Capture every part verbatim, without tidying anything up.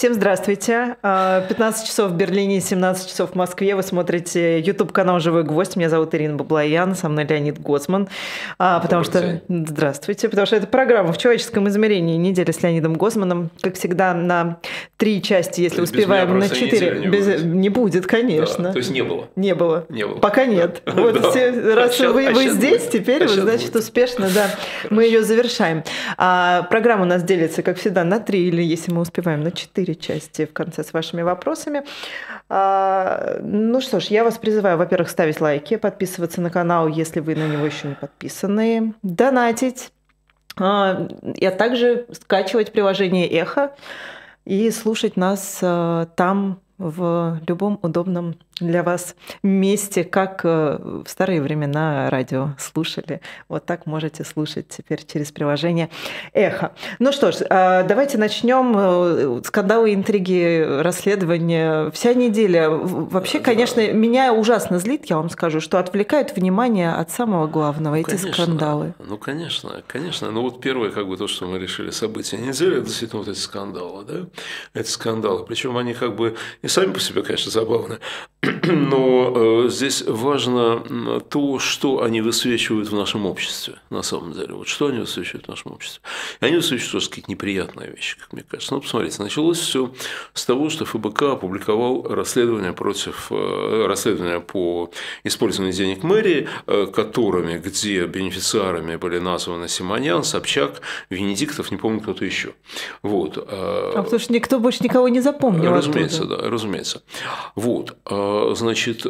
Всем здравствуйте. пятнадцать часов в Берлине, семнадцать часов в Москве. Вы смотрите YouTube-канал «Живой гвоздь». Меня зовут Ирина Баблоян, со мной Леонид Гозман. Потому что... Здравствуйте. Потому что это программа «В человеческом измерении». Неделя с Леонидом Гозманом. Как всегда, на три части, если успеваем, на четыре. Не, Без... не будет, конечно. Да, то есть не было? Не было. Не было. Пока нет. Да. Вот да. все, раз а вы, а вы здесь, будет. Теперь, а вы, значит, будет. Успешно, да, Хорошо. Мы ее завершаем. А, программа у нас делится, как всегда, на три, или, если мы успеваем, на четыре части в конце с вашими вопросами. А, ну что ж, я вас призываю, во-первых, ставить лайки, подписываться на канал, если вы на него еще не подписаны, донатить, а, а также скачивать приложение «Эхо» и слушать нас а, там в любом удобном для вас месте, как в старые времена радио слушали. Вот так можете слушать теперь через приложение «Эхо». Ну что ж, давайте начнем. Скандалы, интриги, расследования. Вся неделя. Вообще, конечно, меня ужасно злит, я вам скажу, что отвлекают внимание от самого главного, ну, эти конечно, скандалы. Ну, конечно, конечно. Ну, вот первое, как бы то, что мы решили, события недели, это действительно вот эти скандалы, да? Эти скандалы. Причем они как бы и сами по себе, конечно, забавны. Но э, здесь важно то, что они высвечивают в нашем обществе, на самом деле. Вот что они высвечивают в нашем обществе. И они высвечивают тоже какие-то неприятные вещи, как мне кажется. Ну, посмотрите, началось все с того, что ФБК опубликовал расследование против э, расследования по использованию денег мэрии, э, которыми, где бенефициарами были названы Симонян, Собчак, Венедиктов, не помню, кто-то еще. Вот. Э, а потому что никто больше никого не запомнил. Разумеется, оттуда. да, разумеется. Вот. Значит,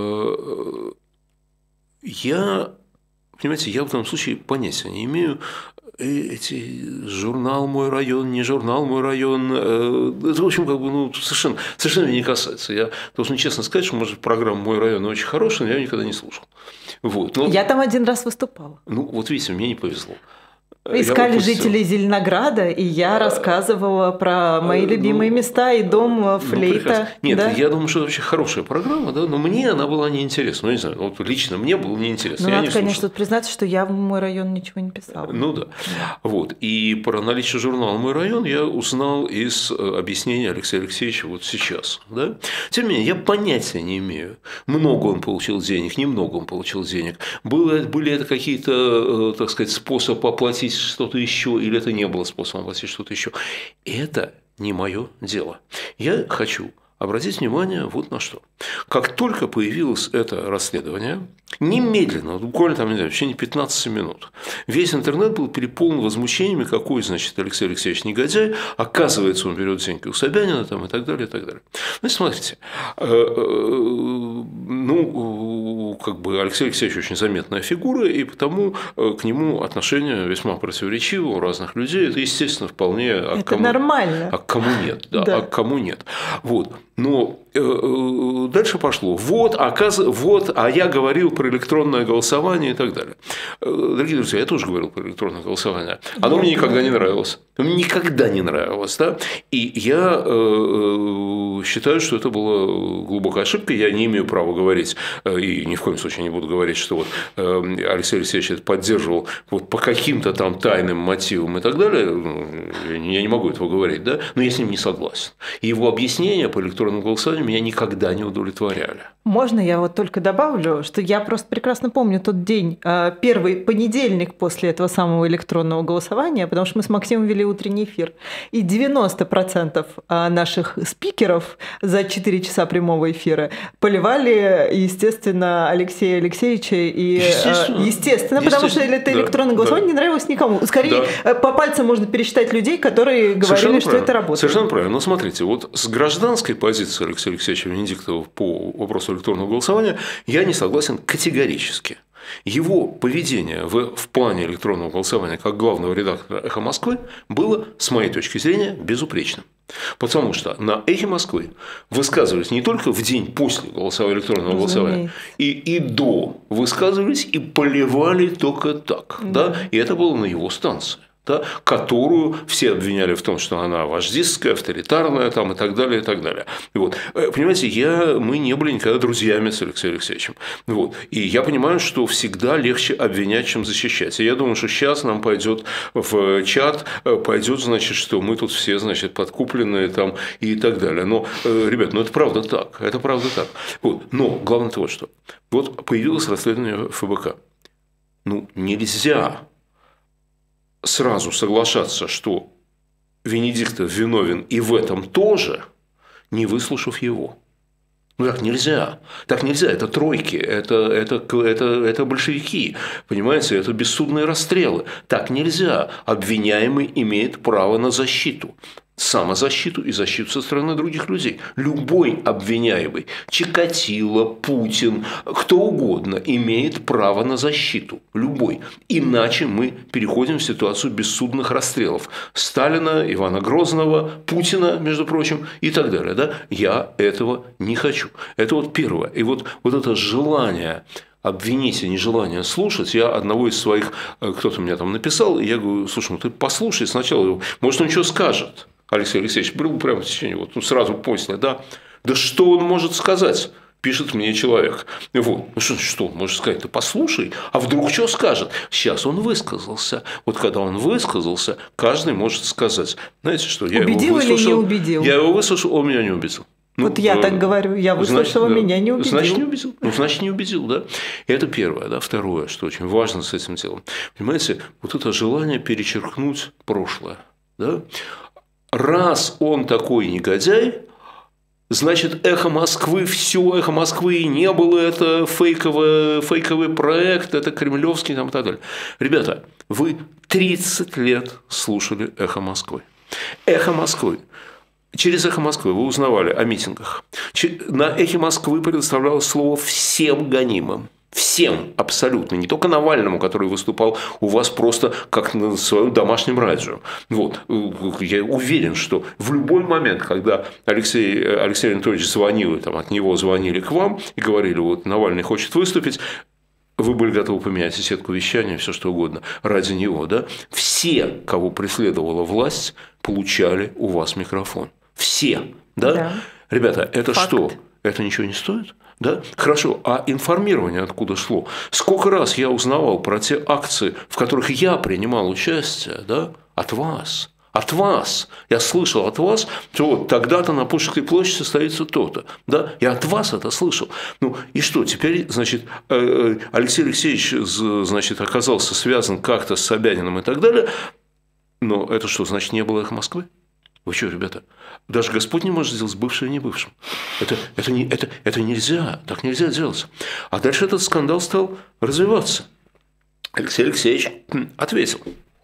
я, понимаете, я в этом случае понятия не имею. Эти журнал «Мой район», не журнал «Мой район», это, в общем, как бы, ну, совершенно, совершенно меня не касается. Я должен честно сказать, что, может, программа «Мой район» очень хорошая, но я ее никогда не слушал. Вот. Но, я там один раз выступала. Ну, вот видите, мне не повезло. Искали жителей Зеленограда, и я рассказывала про мои любимые ну, места и дом Флейта. Ну, Нет, да? я думаю, что это вообще хорошая программа, да, но мне она была неинтересна. Ну, не знаю, вот лично мне было неинтересно. Ну, я надо, не конечно, тут признаться, что я в «Мой район» ничего не писала. Ну да. Вот. И про наличие журнала «Мой район» я узнал из объяснения Алексея Алексеевича вот сейчас. Да? Тем не менее, я понятия не имею, много он получил денег, немного он получил денег. Было, были это какие-то, так сказать, способы оплатить что-то еще, или это не было способом оплатить что-то еще. Это не мое дело. Я хочу обратить внимание вот на что. Как только появилось это расследование, немедленно, буквально там, не знаю, в течение пятнадцати минут, весь интернет был переполнен возмущениями, какой, значит, Алексей Алексеевич негодяй, оказывается, он берет деньги у Собянина там, и так далее, и так далее. Ну, смотрите, ну, как бы Алексей Алексеевич очень заметная фигура, и потому к нему отношение весьма противоречиво у разных людей. Это, естественно, вполне… А это кому, нормально. А кому нет, да, да. а кому нет. Вот. Но э, дальше пошло. Вот, оказ... вот, а я говорил про электронное голосование и так далее. Дорогие друзья, я тоже говорил про электронное голосование. Оно я мне никогда говорю. не нравилось. Никогда не нравилось. Да? И я э, считаю, что это была глубокая ошибка. Я не имею права говорить, и ни в коем случае не буду говорить, что вот Алексей Алексеевич это поддерживал вот по каким-то там тайным мотивам и так далее. Я не могу этого говорить, да? Но я с ним не согласен. И его объяснения по электронному голосованию меня никогда не удовлетворяли. Можно я вот только добавлю, что я просто прекрасно помню тот день, первый понедельник после этого самого электронного голосования, потому что мы с Максимом вели утренний эфир, и девяносто процентов наших спикеров за четыре часа прямого эфира поливали, естественно, Алексея Алексеевича и… Естественно, естественно потому естественно. что это электронное да, голосование да. не нравилось никому. Скорее, да. по пальцам можно пересчитать людей, которые говорили, Совершенно что правильно. это работает. Совершенно правильно. Но смотрите, вот с гражданской позиции Алексея Алексеевича Венедиктова по вопросу электронного голосования я не согласен категорически. Его поведение в, в плане электронного голосования как главного редактора «Эхо Москвы» было, с моей точки зрения, безупречным. Потому что на «Эхе Москвы» высказывались не только в день после голосования, электронного голосования, и, и до высказывались и поливали только так. Да. Да? И это было на его станции. да, которую все обвиняли в том, что она вождистская, авторитарная там, и так далее, и так далее. Вот. Понимаете, я, мы не были никогда друзьями с Алексеем Алексеевичем. Вот. И я понимаю, что всегда легче обвинять, чем защищать. И я думаю, что сейчас нам пойдет в чат, пойдет, значит, что мы тут все, значит, подкупленные там и так далее. Но, ребят, ну это правда так. Это правда так. Вот. Но главное то, что вот появилось расследование эф бэ ка. Ну, нельзя сразу соглашаться, что Венедиктов виновен и в этом тоже, не выслушав его. Ну, так нельзя. Так нельзя. Это тройки, это, это, это, это большевики, понимаете, это бессудные расстрелы. Так нельзя. Обвиняемый имеет право на защиту. Самозащиту и защиту со стороны других людей. Любой обвиняемый, Чикатило, Путин, кто угодно, имеет право на защиту. Любой. Иначе мы переходим в ситуацию бессудных расстрелов. Сталина, Ивана Грозного, Путина, между прочим, и так далее. Да? Я этого не хочу. Это вот первое. И вот, вот это желание обвинить и нежелание слушать. Я одного из своих, кто-то мне там написал, и я говорю, слушай, ну ты послушай сначала, может, он что скажет. Алексей Алексеевич был прямо в течение, вот, ну, сразу после, да. Да что он может сказать? Пишет мне человек. Вот. Ну что, что он может сказать? Ты послушай, а вдруг что скажет? Сейчас он высказался. Вот когда он высказался, каждый может сказать. Знаете что? Я убедил его выслушал, или не убедил? Я его выслушал, он меня не убедил. Ну, вот я э, так говорю, я выслушала, значит, меня не убедил. Значит, не убедил. Ну, значит, не убедил, да. Это первое, да. Второе, что очень важно с этим делом. Понимаете, вот это желание перечеркнуть прошлое, да. Раз он такой негодяй, значит, «Эхо Москвы», все, «Эхо Москвы» и не было, это фейковый, фейковый проект, это кремлевский там, и так далее. Ребята, вы тридцать лет слушали «Эхо Москвы». «Эхо Москвы». Через «Эхо Москвы» вы узнавали о митингах. На «Эхе Москвы» предоставлялось слово всем гонимым. Всем абсолютно, не только Навальному, который выступал у вас просто как на своем домашнем радио. Вот. Я уверен, что в любой момент, когда Алексей, Алексей Анатольевич звонил, и там от него звонили к вам и говорили, вот Навальный хочет выступить, вы были готовы поменять и сетку вещания, все что угодно ради него. Да? Все, кого преследовала власть, получали у вас микрофон. Все. Да? Да. Ребята, это Факт. Что? Это ничего не стоит? Да? Хорошо, а информирование откуда шло? Сколько раз я узнавал про те акции, в которых я принимал участие, да? От вас. От вас. Я слышал от вас, что вот тогда-то на Пушкинской площади состоится то-то. Да? Я от вас это слышал. Ну и что, теперь, значит, Алексей Алексеевич, значит, оказался связан как-то с Собяниным и так далее. Но это что, значит, не было «Эхо Москвы»? Вы что, ребята, даже Господь не может сделать бывшим и не бывшим. Это, это, не, это, это нельзя, так нельзя делать. А дальше этот скандал стал развиваться. Алексей Алексеевич ответил.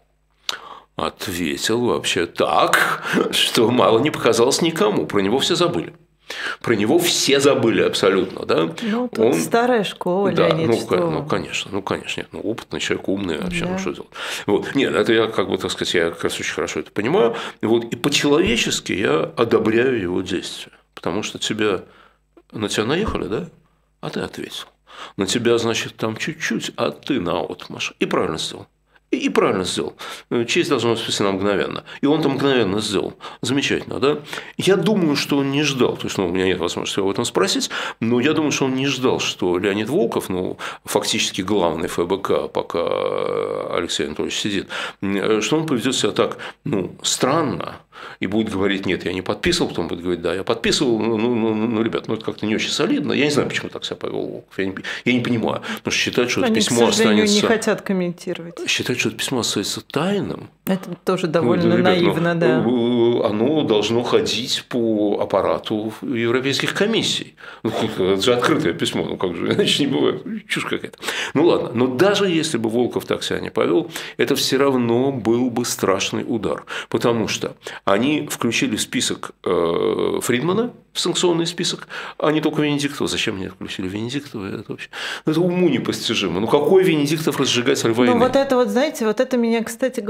Ответил вообще так, что мало не показалось никому. Про него все забыли. Про него все забыли абсолютно, да? Ну, тут он... старая школа, да, Леонид, ну, что... ну, конечно, ну, конечно, нет, ну, опытный человек, умный, вообще, да. Ну, что делать? Вот. Нет, это я, как бы, так сказать, я как раз очень хорошо это понимаю, вот, и по-человечески я одобряю его действия, потому что тебя, на тебя наехали, да, а ты ответил, на тебя, значит, там чуть-чуть, а ты наотмашь, и правильно сделал. И правильно сделал. Честь должна быть спасена мгновенно. И он там мгновенно сделал. Замечательно, да? Я думаю, что он не ждал. То есть, ну, у меня нет возможности об этом спросить, но я думаю, что он не ждал, что Леонид Волков, ну, фактически главный эф бэ ка, пока Алексей Анатольевич сидит, что он поведет себя так, ну, странно. И будет говорить, нет, я не подписывал, потом будет говорить, да, я подписывал, ну, ну, ну, ну ребят, ну это как-то не очень солидно. Я не знаю, почему так себя повел Волков, я не, я не понимаю. Потому что считать, что Они, это письмо к сожалению, останется... не хотят комментировать. Считать, что это письмо остается тайным. Это тоже довольно ну, ребят, наивно, ну, да. Оно должно ходить по аппарату европейских комиссий. Ну, это же открытое письмо, ну как же, иначе не бывает. Чушь какая-то. Ну ладно, но даже если бы Волков так себя не повел, это все равно был бы страшный удар. Потому что они включили в список Фридмана, в санкционный список, а не только Венедиктова. Зачем мне включили Венедиктова? Это вообще это уму непостижимо. Ну какой Венедиктов разжигатель войны? Ну вот это вот, знаете, вот это меня, кстати говоря, очень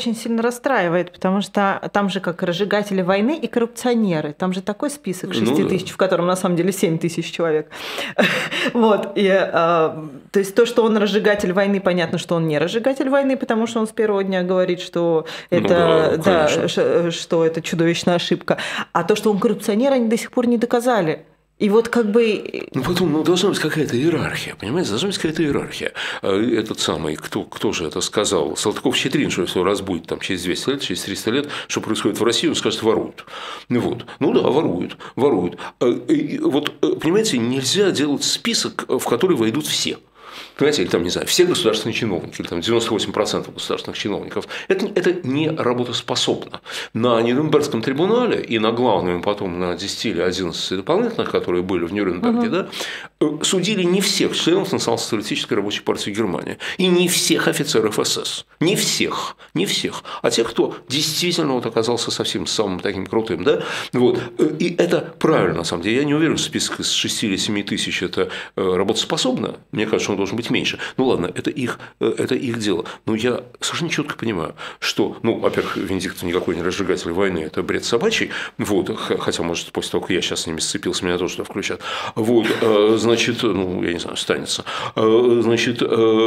очень сильно расстраивает, потому что там же как разжигатели войны и коррупционеры. Там же такой список шесть ну, тысяч, да. в котором на самом деле семь тысяч человек. Вот. И, то есть то, что он разжигатель войны, понятно, что он не разжигатель войны, потому что он с первого дня говорит, что это, ну, да, да, что это чудовищная ошибка. А то, что он коррупционер, они до сих пор не доказали. И вот как бы… Ну, потом ну, должна быть какая-то иерархия, понимаете? Должна быть какая-то иерархия. Этот самый, кто, кто же это сказал? Салтыков-Щедрин, что если раз будет там, через двести лет, через триста лет, что происходит в России, он скажет, воруют. Вот. Ну да, воруют, воруют. И вот, понимаете, нельзя делать список, в который войдут все. Понимаете, или там, не знаю, все государственные чиновники, или там девяносто восемь процентов государственных чиновников, это, это не работоспособно. На Нюрнбергском трибунале и на главном, потом на десять или одиннадцать дополнительных, которые были в Нюрнберге, угу. да, судили не всех членов Национал-социалистической рабочей партии Германии и не всех офицеров эс эс. Не всех, не всех, а тех, кто действительно вот оказался совсем самым таким крутым. Да? Вот. И это правильно, на самом деле. Я не уверен, что список из шести или семи тысяч – это работоспособно. Мне кажется, он должен быть меньше. Ну ладно, это их, это их дело. Но я совершенно четко понимаю, что, ну, во-первых, Венедиктов никакой не разжигатель войны, это бред собачий. Вот, хотя, может, после того, как я сейчас с ними сцепился, меня тоже туда включат. Вот, значит, ну, я не знаю, останется. Значит,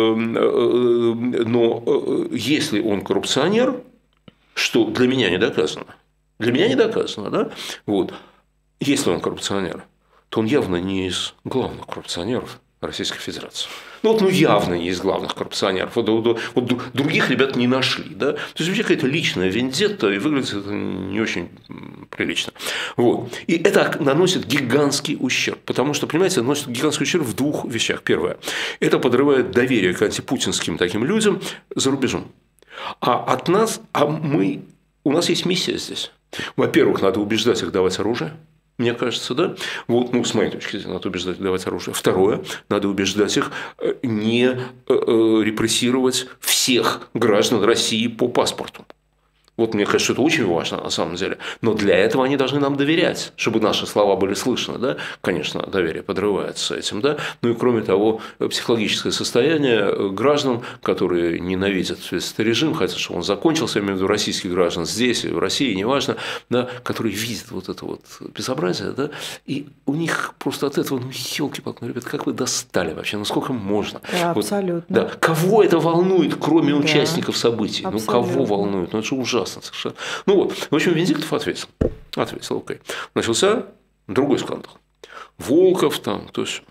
но если он коррупционер, что для меня не доказано, для меня не доказано, да, вот, если он коррупционер, то он явно не из главных коррупционеров Российской Федерации. Ну, вот, ну, явно не из главных коррупционеров. Вот, вот, вот других ребят не нашли. Да? То есть, вообще какая-то личная вендетта, и выглядит это не очень прилично. Вот. И это наносит гигантский ущерб. Потому что, понимаете, наносит гигантский ущерб в двух вещах. Первое. Это подрывает доверие к антипутинским таким людям за рубежом. А от нас, а мы, у нас есть миссия здесь. Во-первых, надо убеждать их давать оружие. Мне кажется, да? Вот, ну, с моей точки зрения, надо убеждать давать оружие. Второе, надо убеждать их не репрессировать всех граждан России по паспорту. Вот мне кажется, это очень важно на самом деле. Но для этого они должны нам доверять, чтобы наши слова были слышны. Да? Конечно, доверие подрывается этим. Да? Ну и кроме того, психологическое состояние граждан, которые ненавидят этот режим, хотят, чтобы он закончился, я имею в виду российских граждан здесь, в России, неважно, да, которые видят вот это вот безобразие, да? И у них просто от этого, ну, елки-палки, ну, ребят, как вы достали вообще, ну, сколько можно? Да, вот, абсолютно. Да. Кого это волнует, кроме да. участников событий? Абсолютно. Ну, кого волнует? Ну, это же ужасно. Совершенно. Ну вот, в общем, Венедиктов ответил. Ответил, окей. Начался другой скандал. Волков там, то есть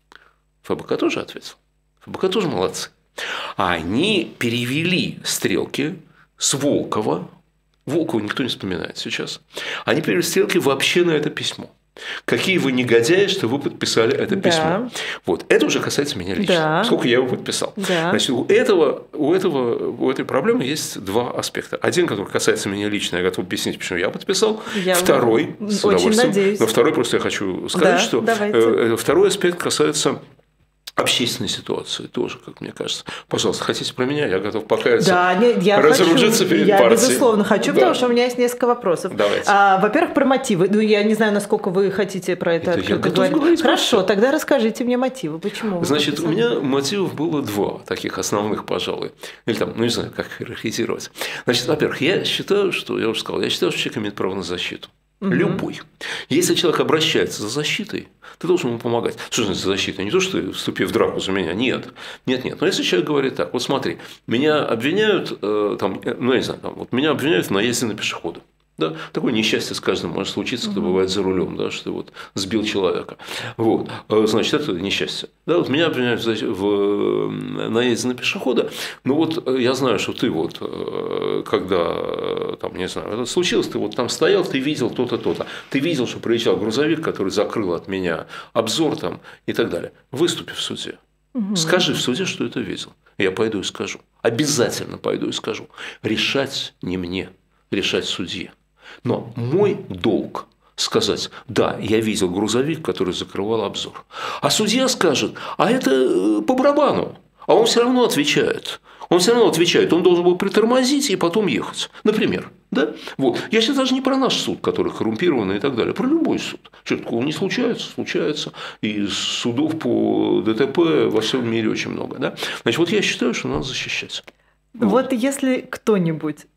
ФБК тоже ответил. ФБК тоже молодцы. А они перевели стрелки с Волкова. Волкова никто не вспоминает сейчас. Они перевели стрелки вообще на это письмо. Какие вы негодяи, что вы подписали это да. письмо. Вот. Это уже касается меня лично. Да. Сколько я его подписал. Да. Значит, у, этого, у, этого, у этой проблемы есть два аспекта. Один, который касается меня лично, я готов объяснить, почему я подписал. Я второй, с удовольствием. Надеюсь. Но второй просто я хочу сказать, да, что давайте. Второй аспект касается общественной ситуации тоже, как мне кажется. Пожалуйста, хотите про меня? Я готов покаяться. Да, нет, я разоружиться хочу, перед я партией. безусловно хочу, да. потому что у меня есть несколько вопросов. Давайте. А, во-первых, про мотивы. Ну, я не знаю, насколько вы хотите про это, это открыто говорить. Хорошо, вообще. Тогда расскажите мне мотивы. Почему? Вы Значит, у меня мотивов было два таких основных, пожалуй. Или там, ну не знаю, как их иерархизировать. Значит, во-первых, я считаю, что, я уже сказал, я считаю, что человек имеет право на защиту. Угу. Любой. Если человек обращается за защитой, ты должен ему помогать. Что значит за защитой? Не то, что ты вступи в драку за меня. Нет. Нет, нет. Но если человек говорит так, вот смотри, меня обвиняют, там, ну, я не знаю, там, вот меня обвиняют в наезде на пешехода. Да? Такое несчастье с каждым может случиться, кто бывает за рулем, да, что ты вот сбил человека. Вот. Значит, это несчастье. Да, вот меня обвиняют в наезде на пешехода. Ну вот я знаю, что ты вот, когда там, не знаю, это случилось, ты вот там стоял, ты видел то-то, то-то. Ты видел, что приезжал грузовик, который закрыл от меня обзор там и так далее. Выступи в суде. Угу. Скажи в суде, что это видел. Я пойду и скажу. Обязательно пойду и скажу. Решать не мне, решать судье. Но мой долг сказать, да, я видел грузовик, который закрывал обзор. А судья скажет, а это по барабану. А он все равно отвечает. Он все равно отвечает. Он должен был притормозить и потом ехать. Например. Да? Вот. Я сейчас даже не про наш суд, который коррумпированный и так далее, про любой суд. Что такого не случается? Случается. И судов по ДТП во всем мире очень много. Да? Значит, вот я считаю, что надо защищать. Вот, вот если кто-нибудь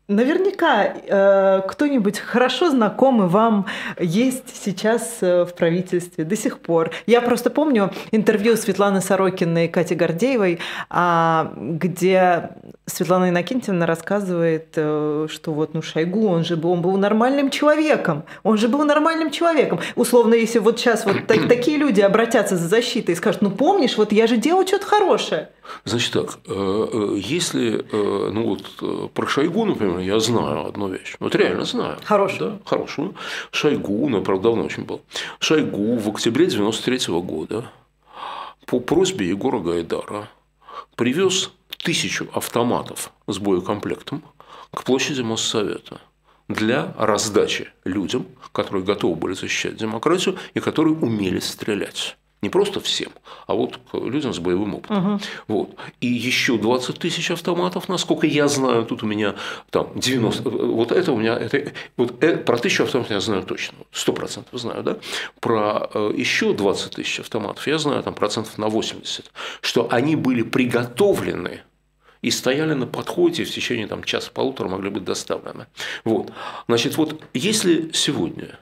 Наверняка э, кто-нибудь хорошо знакомый вам есть сейчас в правительстве до сих пор. Я просто помню интервью Светланы Сорокиной и Кати Гордеевой, а, где Светлана Иннокентьевна рассказывает, э, что вот ну Шойгу, он же был, он был нормальным человеком, он же был нормальным человеком. Условно, если вот сейчас вот так, такие люди обратятся за защитой и скажут, ну помнишь, вот я же делал что-то хорошее. Значит так, если, ну вот про Шойгу, например, я знаю одну вещь, вот реально знаю. Хорошую. Да, хорошую. Шойгу, ну, правда, давно очень был. Шойгу в октябре девяносто третьего года по просьбе Егора Гайдара привез тысячу автоматов с боекомплектом к площади Моссовета для раздачи людям, которые готовы были защищать демократию и которые умели стрелять. Не просто всем, а вот людям с боевым опытом. Угу. Вот. И еще двадцать тысяч автоматов, насколько я знаю, тут у меня там девяносто, вот это у меня, это, вот это, про тысячу автоматов я знаю точно, сто процентов знаю, да? Про еще двадцать тысяч автоматов я знаю там процентов на восемьдесят, что они были приготовлены и стояли на подходе, и в течение там, часа-полутора могли быть доставлены. Вот. Значит, вот если сегодня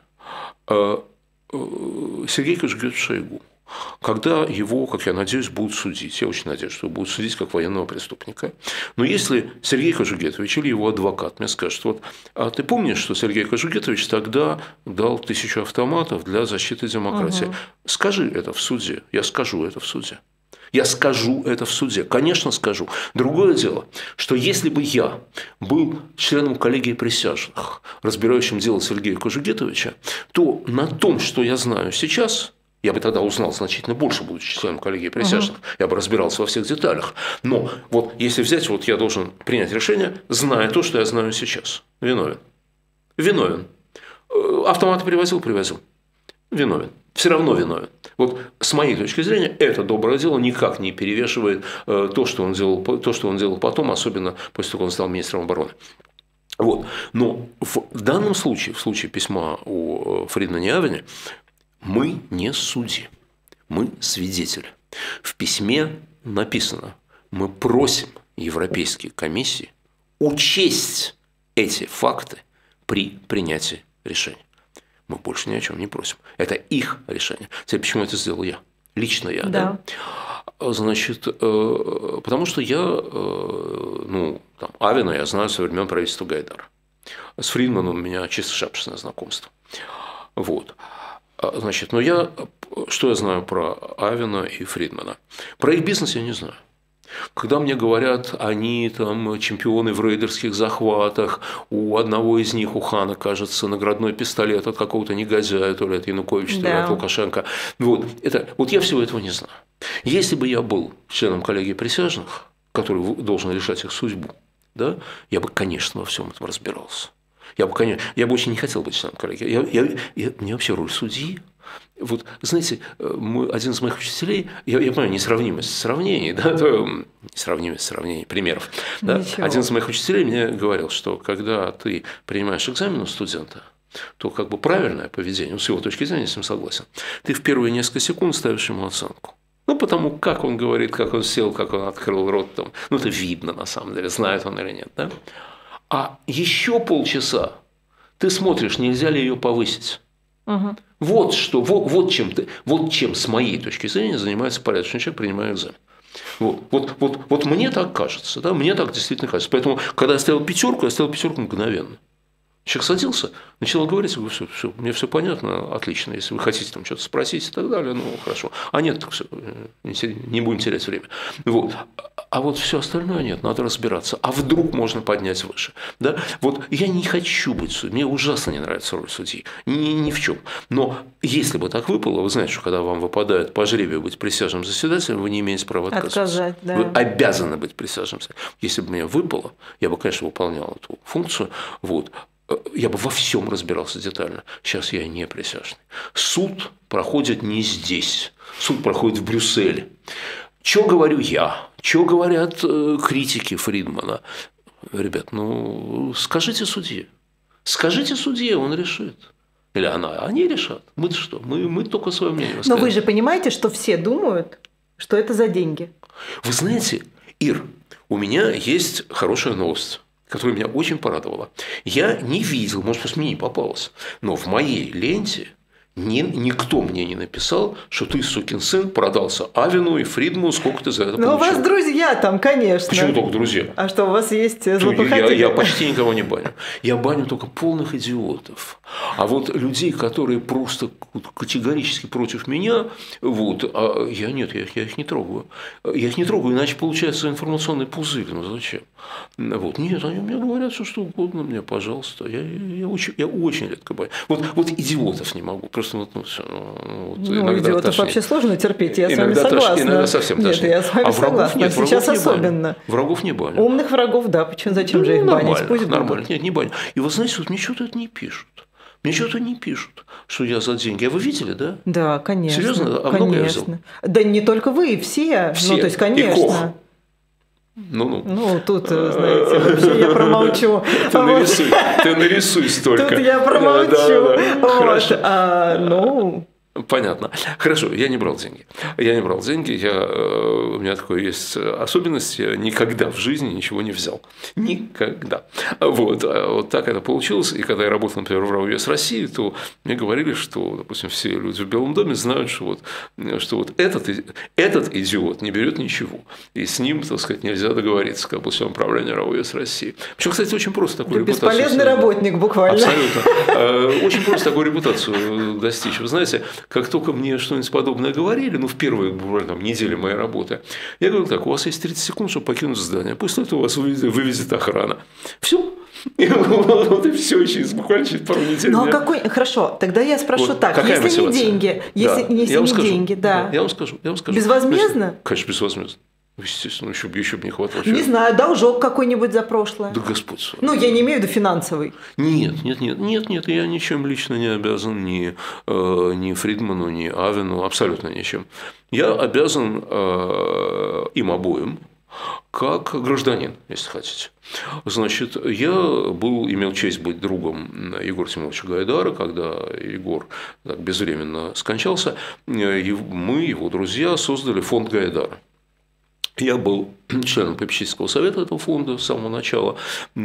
Сергей Кожугетович Шойгу, когда его, как я надеюсь, будут судить, я очень надеюсь, что будут судить как военного преступника, но если Сергей Кожугетович или его адвокат мне скажет, вот, а ты помнишь, что Сергей Кожугетович тогда дал тысячу автоматов для защиты демократии? Угу. Скажи это в суде, я скажу это в суде. Я скажу это в суде, конечно, скажу. Другое дело, что если бы я был членом коллегии присяжных, разбирающим дело Сергея Кожугетовича, то на том, что я знаю сейчас, я бы тогда узнал значительно больше, будучи членом коллегии присяжных, угу. я бы разбирался во всех деталях. Но вот если взять, вот я должен принять решение, зная то, что я знаю сейчас. Виновен. Виновен. Автоматы привозил, привозил. Виновен. Все равно виновен. Вот с моей точки зрения, это доброе дело никак не перевешивает то, что он делал, то, что он делал потом, особенно после того, как он стал министром обороны. Вот. Но в данном случае, в случае письма о Фридмане Авене, мы не судьи, мы свидетели. В письме написано, мы просим Европейские комиссии учесть эти факты при принятии решения. Мы больше ни о чем не просим. Это их решение. Теперь почему это сделал я? Лично я, да? да? Значит, потому что я, ну, там, Авена я знаю со времен правительства Гайдара. С Фридманом у меня чисто шапочное знакомство. Вот. Значит, но я, что я знаю про Авена и Фридмана? Про их бизнес я не знаю. Когда мне говорят, они там чемпионы в рейдерских захватах, у одного из них, у Хана, кажется, наградной пистолет от какого-то негодяя, то ли от Януковича, то ли от Лукашенко. Вот, это, вот я всего этого не знаю. Если бы я был членом коллегии присяжных, который должен решать их судьбу, да, я бы, конечно, во всем этом разбирался. Я бы, конечно, я бы очень не хотел быть членом коллегии. Я, я, я, мне вообще роль судьи. Вот, знаете, мой, один из моих учителей, я, я понимаю, несравнимость сравнений, да, то, несравнимость сравнений, примеров. Да, один из моих учителей мне говорил, что когда ты принимаешь экзамен у студента, то как бы правильное поведение, ну, с его точки зрения, я с ним согласен, ты в первые несколько секунд ставишь ему оценку. Ну, потому как он говорит, как он сел, как он открыл рот, там, ну, это видно на самом деле, знает он или нет, да? А еще полчаса ты смотришь, нельзя ли ее повысить. Угу. Вот что, вот, вот, чем ты, вот чем с моей точки зрения занимается порядочный человек, принимая экзамен. Вот, вот, вот, вот мне так кажется, да, мне так действительно кажется. Поэтому, когда я ставил пятерку, я ставил пятерку мгновенно. Человек садился, начал говорить, я говорю, все, все, мне все понятно, отлично, если вы хотите там что-то спросить и так далее, ну хорошо. А нет, так все, не будем терять время. Вот. А вот все остальное нет, надо разбираться. А вдруг можно поднять выше? Да? Вот я не хочу быть судьей, мне ужасно не нравится роль судьи, ни, ни в чем. Но если бы так выпало, вы знаете, что когда вам выпадает по жребию быть присяжным заседателем, вы не имеете права отказаться. Отказать, да. Вы обязаны быть присяжным заседателем. Если бы мне выпало, я бы, конечно, выполнял эту функцию. Вот. Я бы во всем разбирался детально. Сейчас я не присяжный. Суд проходит не здесь. Суд проходит в Брюсселе. Что говорю я? Что говорят критики Фридмана? Ребят, ну скажите судье. Скажите судье, он решит. Или она. Они решат. Мы-то что? Мы, мы только свое мнение высказываем. Но вы же понимаете, что все думают, что это за деньги. Вы знаете, Ир, у меня есть хорошая новость. которая меня очень порадовала. Я не видел, может, просто мне не попалось, но в моей ленте ни, никто мне не написал, что ты, сукин сын, продался Авину и Фридману, сколько ты за это получил. Ну, у вас друзья там, конечно. Почему только друзья? А что, у вас есть злопыхатели? Я, я почти никого не баню. Я баню только полных идиотов. А вот людей, которые просто категорически против меня, вот, а я нет, я, я их не трогаю. Я их не трогаю, иначе получается информационный пузырь. Ну зачем? Вот. Нет, они мне говорят, что что угодно мне, пожалуйста. Я, я, я, очень, я очень редко баню. Вот, вот идиотов не могу. Просто вот, ну, все, вот, ну, идиотов тошнит. Вообще сложно терпеть, я иногда с вами согласна. Тошнит, иногда совсем нет, тошнит. я с вами а согласна. Нет, сейчас врагов особенно. Не врагов не баню. Умных врагов, да. Почему, зачем ну, же их банить? Пусть нормально. будут. Нет, не баню. И вот знаете, вот мне что-то это не пишут. Мне что-то не пишут, что я за деньги. А вы видели, да? Да, конечно. Серьезно? А конечно. много я взял? Да не только вы, все. Все. Ну, то есть, конечно. И Кох. Ну-ну. Ну, тут, знаете, вообще я промолчу. Ты нарисуй, ты нарисуй столько. Тут я промолчу. Хорошо. Ну... Понятно. Хорошо, я не брал деньги. Я не брал деньги. Я, у меня такое есть особенность. Я никогда в жизни ничего не взял. Никогда. Вот. Вот так это получилось. И когда я работал, например, в РАО ВЕС России, то мне говорили, что, допустим, все люди в Белом доме знают, что вот, что вот этот, этот идиот не берет ничего. И с ним, так сказать, нельзя договориться, как после управления РАО ВЕС России. Причем, кстати, очень просто такую репутацию. Бесполезный работник, буквально. Абсолютно. Очень просто такую репутацию достичь. Вы знаете, как только мне что-нибудь подобное говорили, ну, в первые буквально там, недели моей работы, я говорю так: у вас есть тридцать секунд, чтобы покинуть здание, после этого вас вывезет, вывезет охрана. Все. И вот и все, еще буквально через пару недель. Ну, а какой... Хорошо, тогда я спрошу вот, так, если мотивация? Не деньги, если, да. если не скажу. деньги, да. да. Я вам скажу, я вам скажу. Безвозмездно? Значит, конечно, безвозмездно. Естественно, еще бы, еще бы не хватало. Не знаю, должок какой-нибудь за прошлое. Да Господь. Ну, я не имею в виду финансовый. Нет, нет, нет, нет, нет, я ничем лично не обязан ни, э, ни Фридману, ни Авину, абсолютно ничем. Я обязан э, им обоим, как гражданин, если хотите. Значит, я был, имел честь быть другом Егора Тимуровича Гайдара, когда Егор так безвременно скончался, и мы, его друзья, создали фонд Гайдара. Я был членом попечительского совета этого фонда с самого начала,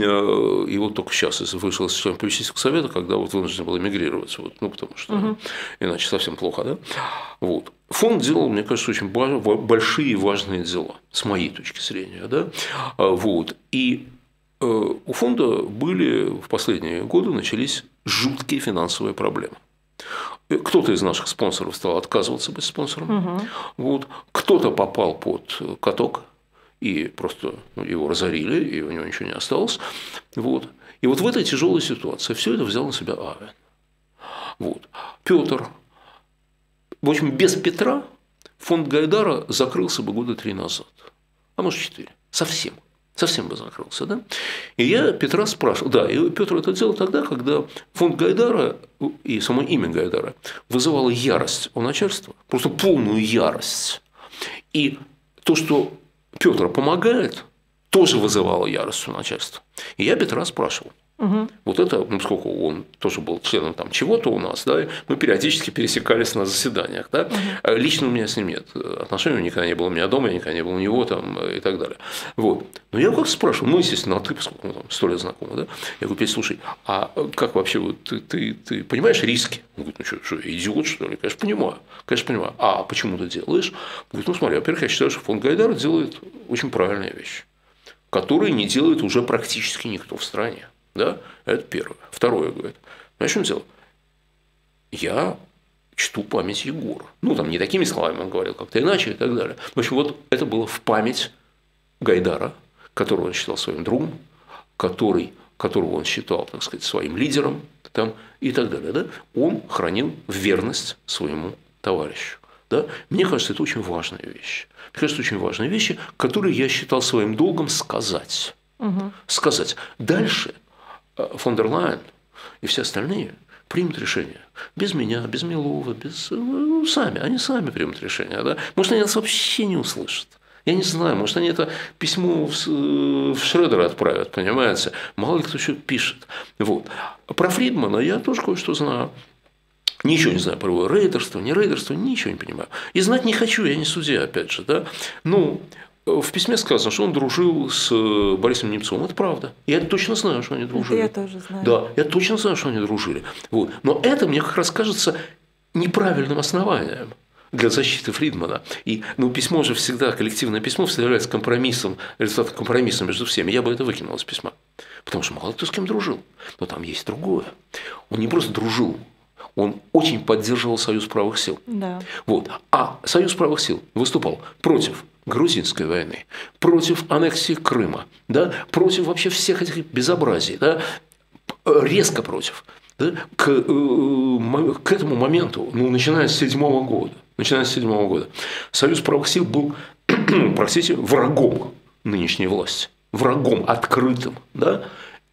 и вот только сейчас вышел из члена попечительского совета, когда вот вынужден был эмигрировать, вот, ну, потому что угу. иначе совсем плохо, да? Вот. Фонд делал, мне кажется, очень большие и важные дела, с моей точки зрения, да? Вот. И у фонда были в последние годы начались жуткие финансовые проблемы. Кто-то из наших спонсоров стал отказываться быть спонсором. Угу. Вот. Кто-то попал под каток, и просто его разорили, и у него ничего не осталось. Вот. И вот в этой тяжелой ситуации все это взял на себя Авен. Вот. Петр. В общем, без Петра фонд Гайдара закрылся бы года три назад. А может, четыре. Совсем. Совсем бы закрылся, да? И я Петра спрашивал, да, и Петр это делал тогда, когда фонд Гайдара и само имя Гайдара вызывало ярость у начальства, просто полную ярость. И то, что Петр помогает, тоже вызывало ярость у начальства. И я Петра спрашивал. Угу. Вот это, ну, поскольку он тоже был членом там чего-то у нас, да, мы периодически пересекались на заседаниях, да. Угу. Лично у меня с ним нет отношений, никогда не было у меня дома, я никогда не был у него там и так далее. Вот. Но я как спрашивал, ну, естественно, а ты, поскольку мы там сто лет знакомы, да, я говорю: Петь, слушай, а как вообще, вот, ты, ты, ты понимаешь риски? Он говорит: ну что, что, идиот, что ли? Конечно, понимаю, конечно, понимаю. А почему ты делаешь? Он говорит: ну, смотри, во-первых, я считаю, что фонд Гайдара делает очень правильные вещи, которые не делает уже практически никто в стране. Да? Это первое. Второе, говорит: знаешь, в чем дело? Я чту память Егора. Ну, там не такими словами он говорил, как-то иначе и так далее. В общем, вот это было в память Гайдара, которого он считал своим другом, который, которого он считал, так сказать, своим лидером там, и так далее. Да? Он хранил верность своему товарищу. Да? Мне кажется, это очень важная вещь. Мне кажется, очень важные вещи, которые я считал своим долгом сказать. Угу. Сказать. Дальше фон дер Лайен и все остальные примут решение. Без меня, без Милова, без... Ну, сами. Они сами примут решение. Да? Может, они нас вообще не услышат. Я не знаю, может, они это письмо в Шредера отправят, понимаете? Мало ли кто еще пишет. Вот. Про Фридмана я тоже кое-что знаю. Ничего не знаю про его рейдерство, не рейдерство, ничего не понимаю. И знать не хочу, я не судья, опять же. Да? Ну, В письме сказано, что он дружил с Борисом Немцовым. Это правда. Я точно знаю, что они дружили. Это я тоже знаю. Да, я точно знаю, что они дружили. Вот. Но это, мне как раз кажется, неправильным основанием для защиты Фридмана. И ну, письмо же всегда, коллективное письмо всегда является компромиссом, результатом компромисса между всеми. Я бы это выкинул из письма. Потому что мало кто с кем дружил. Но там есть другое. Он не просто дружил, он очень поддерживал Союз правых сил. Да. Вот. А Союз правых сил выступал против Грузинской войны, против аннексии Крыма, да, против вообще всех этих безобразий, да, резко против. Да, к, к этому моменту, ну, начиная с седьмого года, начиная с седьмого года, Союз правых сил был, простите, врагом нынешней власти, врагом открытым, да.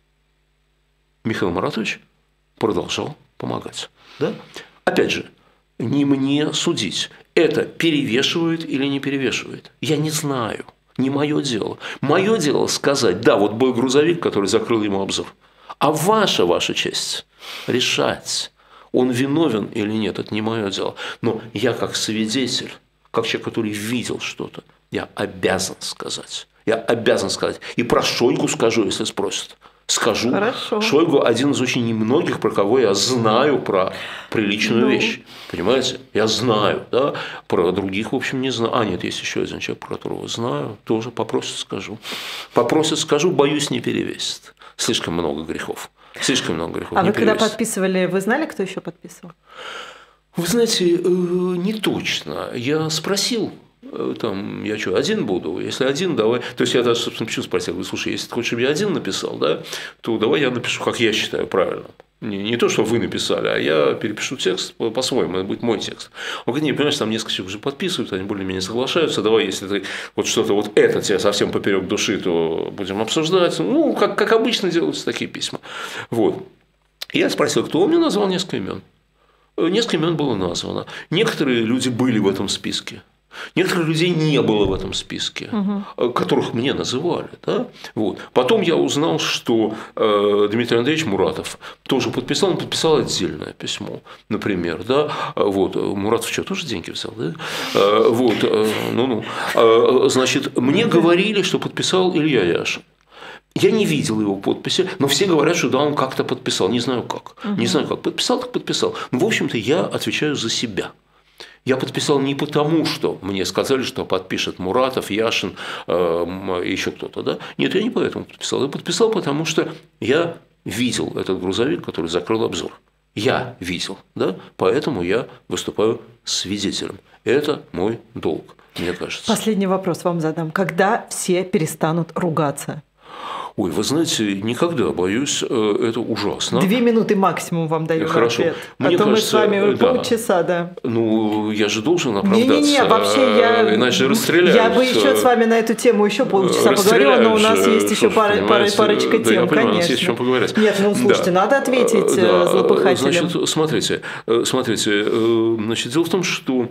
Михаил Маратович продолжал помогать, да. Опять же, не мне судить, это перевешивает или не перевешивает. Я не знаю, не мое дело. Мое дело сказать, да, вот был грузовик, который закрыл ему обзор. А ваша, ваша честь решать, он виновен или нет, это не мое дело. Но я как свидетель, как человек, который видел что-то, я обязан сказать. Я обязан сказать. И про Шойгу скажу, если спросят. Скажу. Хорошо. Шойгу один из очень немногих, про кого я знаю про приличную ну... вещь. Понимаете? Я знаю, да? Про других, в общем, не знаю. А, нет, есть еще один человек, про которого знаю. Тоже попросят, скажу. Попросят, скажу, боюсь, не перевесит. Слишком много грехов. Слишком много грехов. А не вы когда перевесит. подписывали, вы знали, кто еще подписывал? Вы знаете, не точно. Я спросил. Там, я что, один буду? Если один, давай. То есть я даже, собственно, почему спросил, говорю, слушай, если ты хочешь, чтобы я один написал, да, то давай я напишу, как я считаю правильным. Не, не то, что вы написали, а я перепишу текст по-своему, это будет мой текст. Он говорит, не, понимаешь, там несколько человек уже подписывают, они более-менее соглашаются, давай, если ты вот что-то вот это тебе совсем поперек души, то будем обсуждать. Ну, как, как обычно делаются такие письма. Вот. И я спросил, кто, он мне назвал несколько имен. Несколько имен было названо. Некоторые люди были в этом списке. Некоторых людей не было в этом списке, угу. которых мне называли. Да? Вот. Потом я узнал, что э, Дмитрий Андреевич Муратов тоже подписал, он подписал отдельное письмо, например. Да? Вот. Муратов что, тоже деньги взял? Да? Э, вот. э, ну-ну. Э, значит, мне говорили, что подписал Илья Яшин. Я не видел его подписи, но все говорят, что да, он как-то подписал. Не знаю как. Угу. Не знаю как. Подписал, так подписал. Но, в общем-то, я отвечаю за себя. Я подписал не потому, что мне сказали, что подпишет Муратов, Яшин, э, еще кто-то. Да? Нет, я не поэтому подписал. Я подписал, потому что я видел этот грузовик, который закрыл обзор. Я видел, да? Поэтому я выступаю свидетелем. Это мой долг, мне кажется. Последний вопрос вам задам. Когда все перестанут ругаться? Ой, вы знаете, никогда, боюсь, это ужасно. Две минуты максимум вам даю Хорошо. ответ. Мне а то кажется, мы с вами да. полчаса, да. Ну, я же должен оправдаться. Не-не-не, вообще я... Иначе расстреляют. Я бы еще с вами на эту тему еще полчаса поговорила, но у нас же, есть еще пара, пара, парочка да, тем, я понимаю, конечно. У нас есть о чем поговорить. Нет, ну слушайте, да. надо ответить да. злопыхателям. Значит, смотрите, смотрите, значит, дело в том, что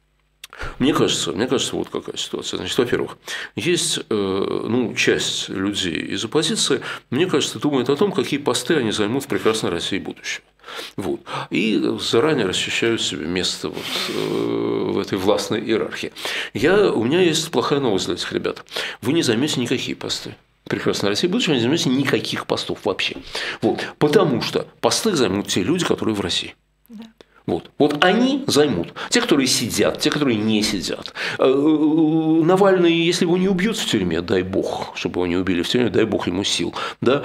Мне кажется, мне кажется, вот какая ситуация. Значит, во-первых, есть ну, часть людей из оппозиции, мне кажется, думает о том, какие посты они займут в прекрасной России будущего. Вот. И заранее расчищают себе место вот в этой властной иерархии. Я, у меня есть плохая новость для этих ребят. Вы не займете никакие посты. Прекрасной России будущего не займете никаких постов вообще. Вот. Потому что посты займут те люди, которые в России. Вот. вот они займут. Те, которые сидят, те, которые не сидят. Навальный, если его не убьют в тюрьме, дай бог, чтобы его не убили в тюрьме, дай бог ему сил. Да?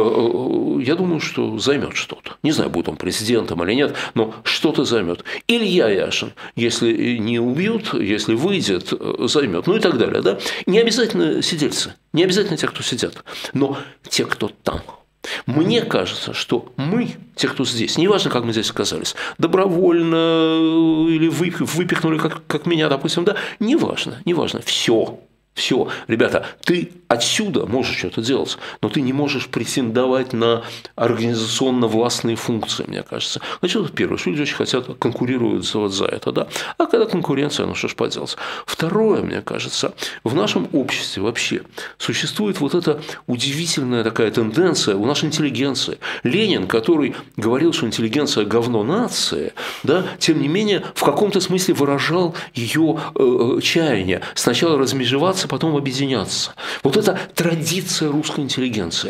Я думаю, что займет что-то. Не знаю, будет он президентом или нет, но что-то займет. Илья Яшин, если не убьют, если выйдет, займет. Ну и так далее. Да? Не обязательно сидельцы, не обязательно те, кто сидят, но те, кто там. Мне кажется, что мы, те, кто здесь, неважно, как мы здесь оказались, добровольно или выпихнули, как, как меня, допустим, да, неважно, неважно, все. Все, ребята, ты отсюда можешь что-то делать, но ты не можешь претендовать на организационно-властные функции, мне кажется. Значит, это первое, что люди очень хотят, конкурируют вот за это, да. А когда конкуренция, ну что ж поделать. Второе, мне кажется, в нашем обществе вообще существует вот эта удивительная такая тенденция у нашей интеллигенции. Ленин, который говорил, что интеллигенция – говно нации, да, тем не менее, в каком-то смысле выражал ее э, чаяние. Сначала размежеваться, разделяться, потом объединяться. Вот это традиция русской интеллигенции.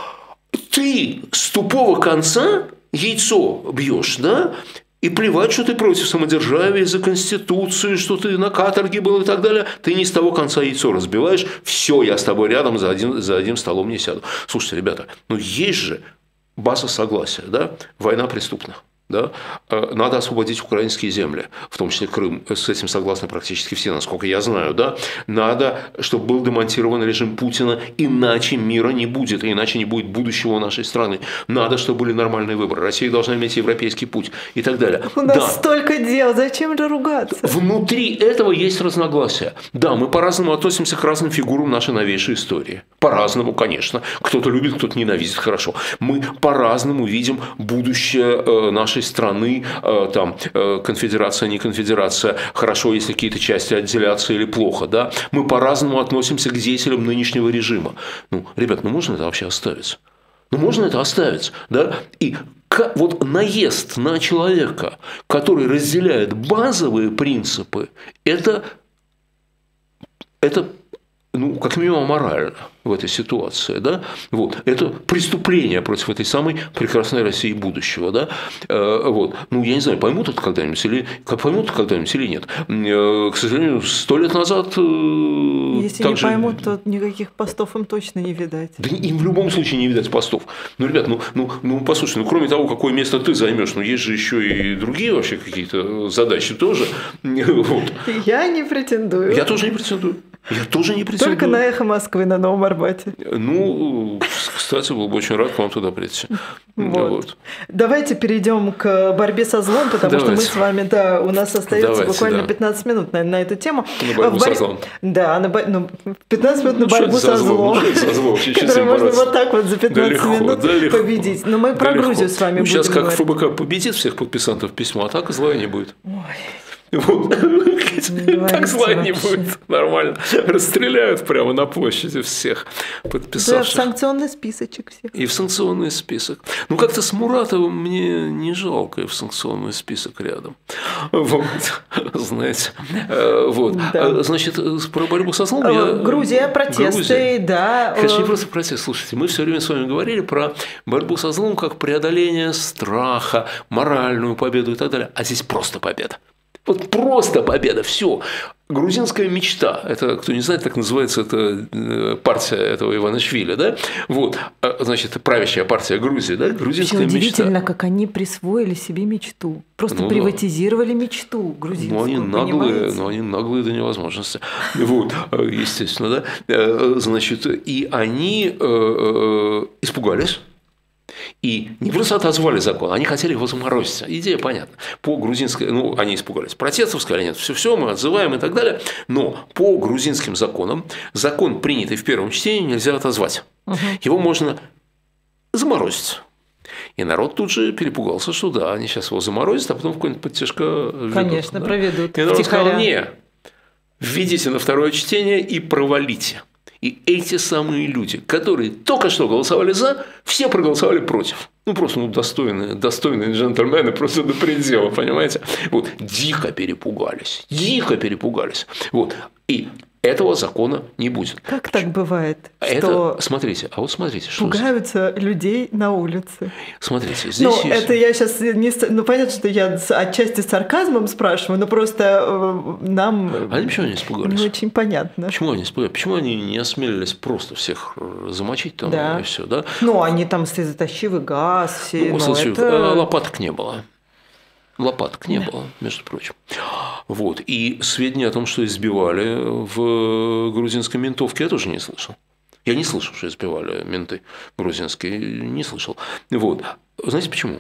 Ты с тупого конца яйцо бьешь, да? И плевать, что ты против самодержавия, за Конституцию, что ты на каторге был и так далее. Ты не с того конца яйцо разбиваешь. Все, я с тобой рядом, за, один, за одним столом не сяду. Слушайте, ребята, ну есть же база согласия, да? Война преступна. Да? Надо освободить украинские земли, в том числе Крым. С этим согласны практически все, насколько я знаю. Да? Надо, чтобы был демонтирован режим Путина, иначе мира не будет, и иначе не будет будущего нашей страны. Надо, чтобы были нормальные выборы. Россия должна иметь европейский путь и так далее. У нас да. столько дел, зачем же ругаться? Внутри этого есть разногласия. Да, мы по-разному относимся к разным фигурам нашей новейшей истории. По-разному, конечно. Кто-то любит, кто-то ненавидит, хорошо. Мы по-разному видим будущее нашей страны, там, конфедерация, не конфедерация, хорошо, если какие-то части отделятся или плохо, да, мы по-разному относимся к деятелям нынешнего режима. Ну, ребят, ну можно это вообще оставить? Ну можно это оставить, да, и вот наезд на человека, который разделяет базовые принципы, это, это ну, как минимум, аморально в этой ситуации. Да? Вот. Это преступление против этой самой прекрасной России будущего. Да? Вот. Ну, я не знаю, поймут это когда-нибудь или, как поймут это когда-нибудь или нет. К сожалению, сто лет назад… Если не же... поймут, то никаких постов им точно не видать. Да им в любом случае не видать постов. Ну, ребят, ну, ну, ну послушай, ну, кроме того, какое место ты займешь, ну, есть же еще и другие вообще какие-то задачи тоже. Вот. Я не претендую. Я тоже не претендую. Я тоже не претендую. Только на «Эхо Москвы» на Новом Арбате. Ну, кстати, был бы очень рад к вам туда прийти. Вот. Вот. Давайте перейдем к борьбе со злом, потому Давайте. что мы с вами, да, у нас остается Давайте, буквально да. пятнадцать минут на, на эту тему. На борьбу Бор... со злом. Да, на, ну, пятнадцать минут на ну, борьбу со злом, ну, со злом которую можно вот так вот за пятнадцать да минут да легко, победить. Но мы да про легко. Грузию с вами ну, будем Сейчас как говорить. ФБК победит всех подписантов письма, а так зла не будет. Ой. Вот. Так зла не будет, нормально. Расстреляют прямо на площади всех подписавших. Да, в санкционный списочек всех. И в санкционный список. Ну, как-то с Муратовым мне не жалко и в санкционный список рядом. Вот. Знаете. Вот. Да. Значит, про борьбу со злом я… Грузия, протесты, Грузия. да. Конечно, не просто протест. Слушайте, мы все время с вами говорили про борьбу со злом как преодоление страха, моральную победу и так далее. А здесь просто победа. Вот просто победа, все. Грузинская мечта, это, кто не знает, так называется, это партия этого Иванишвили, да? Вот, значит, правящая партия Грузии, да? Грузинская мечта. Удивительно, мечта. как они присвоили себе мечту, просто ну, приватизировали да. мечту грузинскую, ну, они наглые, ну, они наглые до невозможности, вот, естественно, да? Значит, и они испугались. И не просто отозвали закон, они хотели его заморозить. Идея понятна. По грузинской, ну, они испугались протестов, сказали, нет, все-все, мы отзываем и так далее. Но по грузинским законам, закон, принятый в первом чтении, нельзя отозвать. Угу. Его можно заморозить. И народ тут же перепугался, что да, они сейчас его заморозят, а потом в какой-нибудь подтяжка ведут. Конечно, да? проведут. И народ сказал, не, введите на второе чтение и провалите. И эти самые люди, которые только что голосовали за, все проголосовали против. Ну, просто ну, достойные, достойные джентльмены, просто до предела, понимаете? Вот, дико перепугались, дико перепугались. Вот, и этого закона не будет. Как так бывает, это, что смотрите, а вот смотрите, что пугаются здесь? Людей на улице? Смотрите, здесь ну, есть… это я сейчас не… Ну, понятно, что я отчасти с сарказмом спрашиваю, но просто нам… Они почему не испугались? Не очень понятно. Почему они испугались? Почему они не осмелились просто всех замочить там да. и все, да? Ну, они там слезоточивый газ, все… Ну, ну, это… лопаток не было. Лопаток не да. было, между прочим. Вот. И сведения о том, что избивали в грузинской ментовке, я тоже не слышал. Я не слышал, что избивали менты грузинские. Не слышал. Вот. Знаете почему?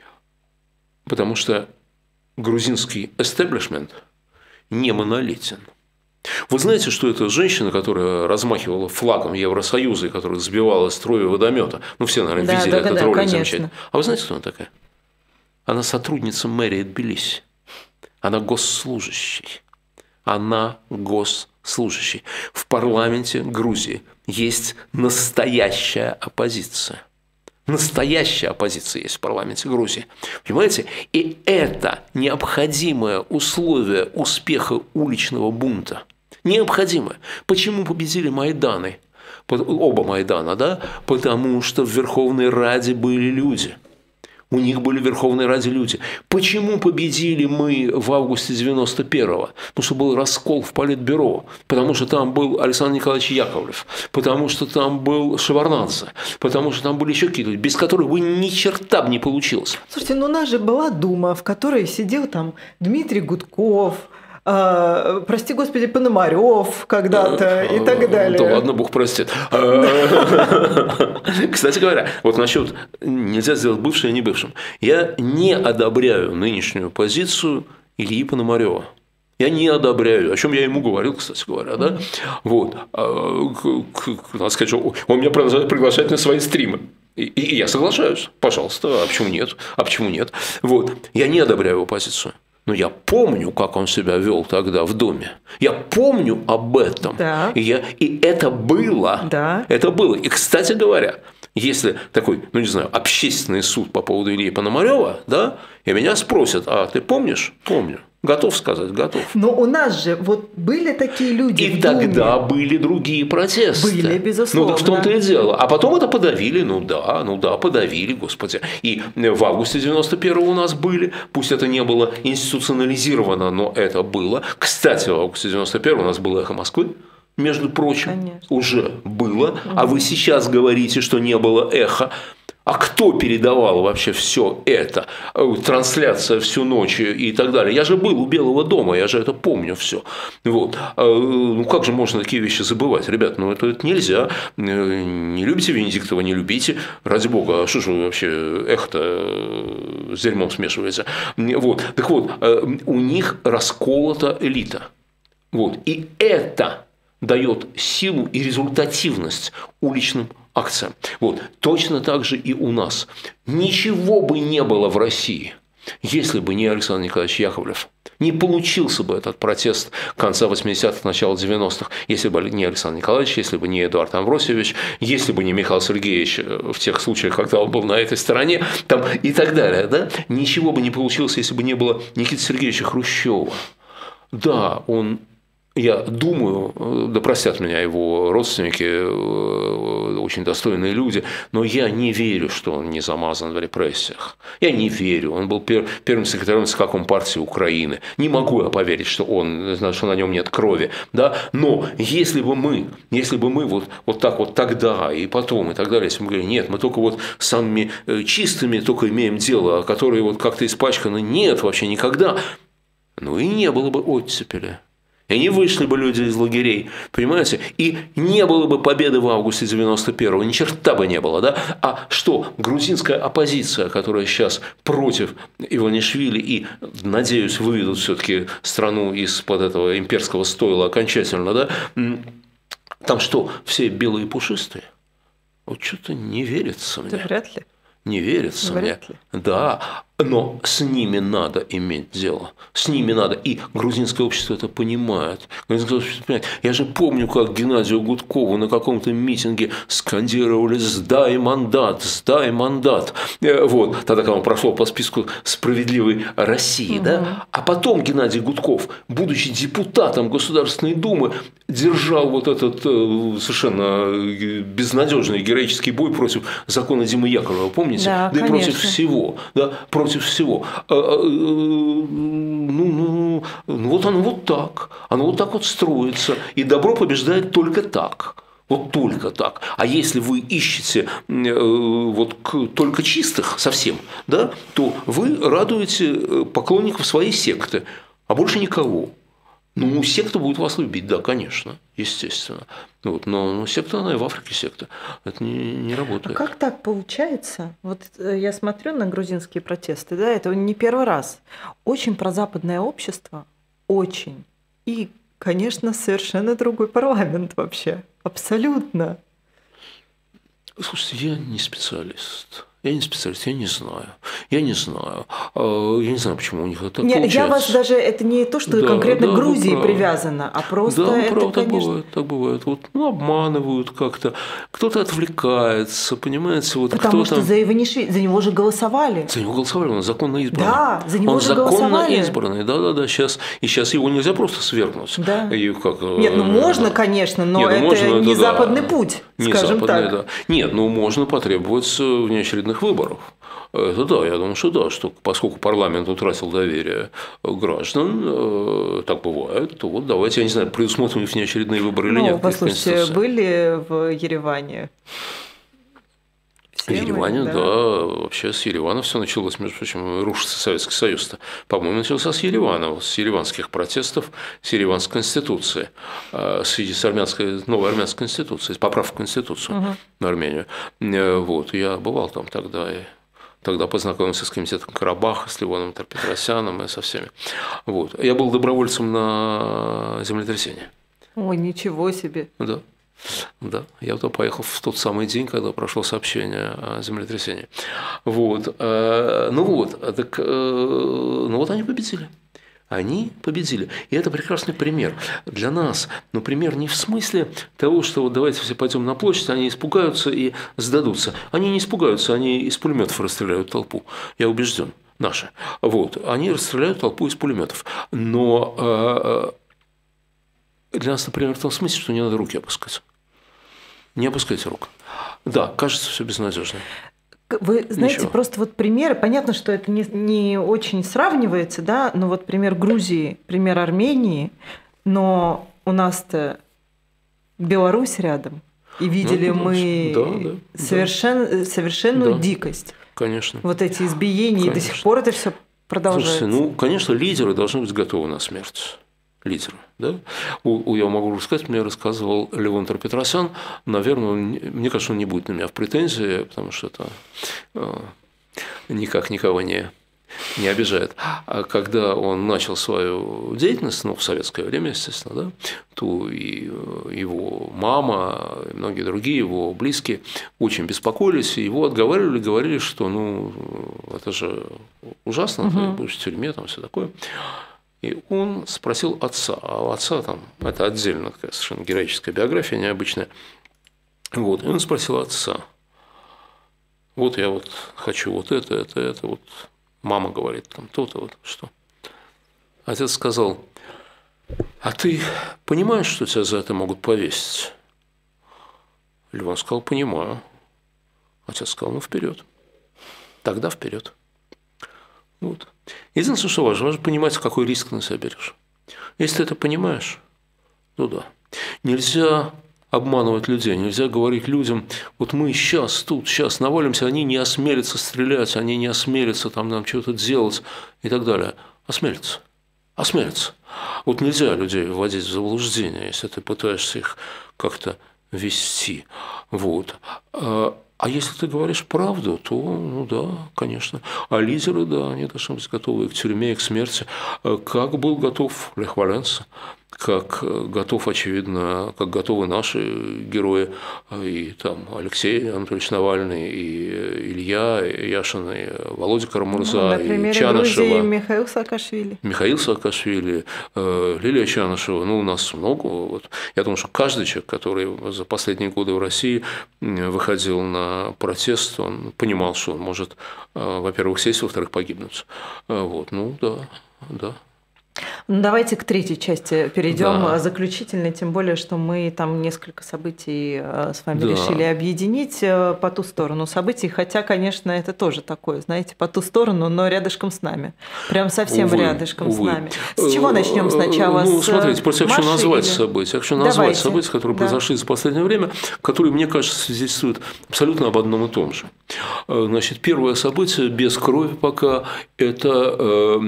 Потому что грузинский эстеблишмент не монолитен. Вы знаете, что это женщина, которая размахивала флагом Евросоюза и которая сбивала струи водомета? Ну, все, наверное, да, видели да, этот да, ролик замечательно. А вы знаете, кто она такая? Она сотрудница мэрии Тбилиси. Она госслужащий. Она госслужащий. В парламенте Грузии есть настоящая оппозиция. Настоящая оппозиция есть в парламенте Грузии. Понимаете? И это необходимое условие успеха уличного бунта. Необходимое. Почему победили Майданы? Оба Майдана, да? Потому что в Верховной Раде были люди. У них были в Верховной Раде люди. Почему победили мы в августе девяносто первого? Потому что был раскол в Политбюро. Потому что там был Александр Николаевич Яковлев. Потому что там был Шеварднадзе. Потому что там были еще какие-то люди, без которых бы ни черта бы не получилось. Слушайте, ну у нас же была Дума, в которой сидел там Дмитрий Гудков, А, прости господи, Пономарев когда-то и так далее. Да ладно, Бог простит. Кстати говоря, вот насчет нельзя сделать бывшим и не бывшим. Я не одобряю нынешнюю позицию Ильи Пономарева. Я не одобряю, о чем я ему говорил, кстати говоря, да. Вот. Надо сказать, что он меня приглашает на свои стримы. И, и я соглашаюсь, пожалуйста, а почему нет? А почему нет? Вот. Я не одобряю его позицию. Но я помню, как он себя вел тогда в Думе. Я помню об этом. Да. И, я, и это было. Да. Это было. И, кстати говоря, если такой, ну не знаю, общественный суд по поводу Ильи Пономарева, да, и меня спросят, а ты помнишь? Помню. Готов сказать, готов. Но у нас же вот были такие люди. И в тогда Думе. Были другие протесты. Были, безусловно. Ну, так в том-то и дело. А потом это подавили, ну да, ну да, подавили, господи. И в августе девяносто первого у нас были, пусть это не было институционализировано, но это было. Кстати, в августе девяносто первого у нас было «Эхо Москвы». Между прочим, Конечно. Уже было. А вы сейчас говорите, что не было эхо. А кто передавал вообще все это? Трансляция всю ночь и так далее. Я же был у Белого дома, я же это помню все. Вот. Ну как же можно такие вещи забывать? Ребят, ну это, это нельзя. Не любите Венедиктова, не любите. Ради бога, а что же вы вообще эхо-то с дерьмом смешиваете? Вот. Так вот, у них расколота элита. Вот. И это дает силу и результативность уличным акциям. Вот. Точно так же и у нас. Ничего бы не было в России, если бы не Александр Николаевич Яковлев. Не получился бы этот протест конца восьмидесятых, начала девяностых, если бы не Александр Николаевич, если бы не Эдуард Амвросиевич, если бы не Михаил Сергеевич в тех случаях, когда он был на этой стороне, там, и так далее. Да? Ничего бы не получилось, если бы не было Никиты Сергеевича Хрущева. Да, он... Я думаю, да простят меня его родственники, очень достойные люди, но я не верю, что он не замазан в репрессиях. Я не верю. Он был пер, первым секретарем ЦК Компартии Украины. Не могу я поверить, что, он, что на нем нет крови. Да? Но если бы мы, если бы мы вот, вот так вот тогда и потом и так далее, если бы мы говорили, нет, мы только вот с самыми чистыми только имеем дело, которые вот как-то испачканы, нет, вообще никогда, ну и не было бы оттепели. И не вышли бы люди из лагерей, понимаете? И не было бы победы в августе девяносто первого, ни черта бы не было, да? А что, грузинская оппозиция, которая сейчас против Иванишвили и, надеюсь, выведут все-таки страну из-под этого имперского стойла окончательно, да? Там что, все белые и пушистые? Вот что-то не верится мне. Да вряд ли. Не верится Вряд мне. ли. Да, но с ними надо иметь дело. С ними надо. И грузинское общество это понимает. Грузинское общество понимает. Я же помню, как Геннадию Гудкову на каком-то митинге скандировали «Сдай мандат! Сдай мандат!». Вот. Тогда, когда он прошел по списку «Справедливой России». Угу. Да? А потом Геннадий Гудков, будучи депутатом Государственной Думы, держал вот этот совершенно безнадежный героический бой против закона Димы Яковлева. Помните? Да, да и конечно. против всего. Да, против всего. Ну, ну, ну, вот оно вот так. Оно вот так вот строится. И добро побеждает только так. Вот только так. А если вы ищете вот только чистых совсем, да, то вы радуете поклонников своей секты, а больше никого. Ну, секта будет вас любить, да, конечно, естественно. Вот, но, но секта, она и в Африке секта. Это не, не работает. А как так получается? Вот я смотрю на грузинские протесты, да, это не первый раз. Очень прозападное общество, очень. И, конечно, совершенно другой парламент вообще. Абсолютно. Слушайте, я не специалист. Я не специалист, я не знаю. Я не знаю. Я не знаю, почему у них это Нет, получается. Я вас даже, это не то, что да, конкретно да, к Грузии привязано, а просто да, это, правда, конечно... так бывает, так бывает. Вот, ну, обманывают как-то, кто-то отвлекается, понимаете. Вот Потому что там... за Иванишвили, за него же голосовали. За него голосовали, он законно избранный. Да, за него он же законно голосовали. избранный, да-да-да. Сейчас, и сейчас его нельзя просто свергнуть. Да. И как, Нет, ну можно, конечно, но Нет, ну, это можно, не это, западный да. путь, не скажем западный, так. Да. Нет, ну можно потребовать внеочередных выборов. Это да, я думаю, что да, что поскольку парламент утратил доверие граждан, так бывает, то вот давайте, я не знаю, предусмотрим ли внеочередные выборы ну, или нет. Послушайте, были в Ереване? В Ереване, да. да, вообще с Еревана все началось, между прочим, рушится Советский Союз-то. По-моему, начался с Еревана, с ереванских протестов, с ереванской конституции, в связи с армянской, новой армянской конституцией, с поправкой в конституцию угу. на Армению. Вот, я бывал там тогда и тогда познакомился с комитетом Карабаха, с Левоном Петросяном и со всеми. Вот. Я был добровольцем на землетрясение. Ой, ничего себе. Да. Да, я туда поехал в тот самый день, когда прошло сообщение о землетрясении. Вот. Ну вот, так, ну вот они победили. Они победили. И это прекрасный пример для нас. Но пример не в смысле того, что вот давайте все пойдем на площадь, они испугаются и сдадутся. Они не испугаются, они из пулеметов расстреляют толпу. Я убежден, наши. Вот. Они расстреляют толпу из пулеметов. Но для нас, например, в том смысле, что не надо руки опускать. Не опускайте рук. Да, кажется, все безнадежно. Вы знаете, Ничего. Просто вот примеры, понятно, что это не, не очень сравнивается, да, но вот пример Грузии, пример Армении, но у нас-то Беларусь рядом, и видели ну, мы да, да, совершен, да. совершенную да. дикость. Конечно. Вот эти избиения, конечно. И до сих пор это все продолжается. Слушайте, ну, конечно, лидеры должны быть готовы на смерть. Лидеры. Да? У, у, я могу рассказать, мне рассказывал Левон Петросян, наверное, он, мне кажется, он не будет на меня в претензии, потому что это э, никак никого не, не обижает. А когда он начал свою деятельность, ну, в советское время, естественно, да, то и его мама, и многие другие его близкие очень беспокоились, и его отговаривали, говорили, что ну, это же ужасно, угу. ты будешь в тюрьме, там все такое. И он спросил отца, а у отца там, это отдельно такая совершенно героическая биография, необычная. Вот, и он спросил отца, вот я вот хочу вот это, это, это, вот мама говорит там то-то, вот что. Отец сказал, а ты понимаешь, что тебя за это могут повесить? Левон сказал, понимаю. Отец сказал, ну вперед, тогда вперед. Вот. Единственное, что важно, важно понимать, какой риск на себя берешь. Если ты это понимаешь, ну да. Нельзя обманывать людей, нельзя говорить людям, вот мы сейчас тут, сейчас навалимся, они не осмелятся стрелять, они не осмелятся там нам что-то делать и так далее. Осмелятся. Осмелятся. Вот нельзя людей вводить в заблуждение, если ты пытаешься их как-то вести. Вот. А если ты говоришь правду, то, ну да, конечно. А лидеры, да, они должны быть готовы к тюрьме, и к смерти. Как был готов Лех Валенса, как готов, очевидно, как готовы наши герои, и там Алексей Анатольевич Навальный, и Илья Яшин, и Володя Карамурза, ну, и Чанышева. Михаил Саакашвили. Михаил Саакашвили, Лилия Чанышева. Ну, у нас много. Вот. Я думаю, что каждый человек, который за последние годы в России выходил на протест, он понимал, что он может, во-первых, сесть, во-вторых, погибнуть. Вот. Ну, да, да. Ну, давайте к третьей части перейдем, да. заключительной, тем более, что мы там несколько событий с вами да. решили объединить по ту сторону событий, хотя, конечно, это тоже такое, знаете, по ту сторону, но рядышком с нами, прям совсем увы, рядышком увы. с нами. С чего начнем сначала? Ну, с смотрите, просто я хочу назвать или... события, я хочу назвать давайте. события, которые да. произошли за последнее время, которые, мне кажется, свидетельствуют абсолютно об одном и том же. Значит, первое событие без крови пока это э,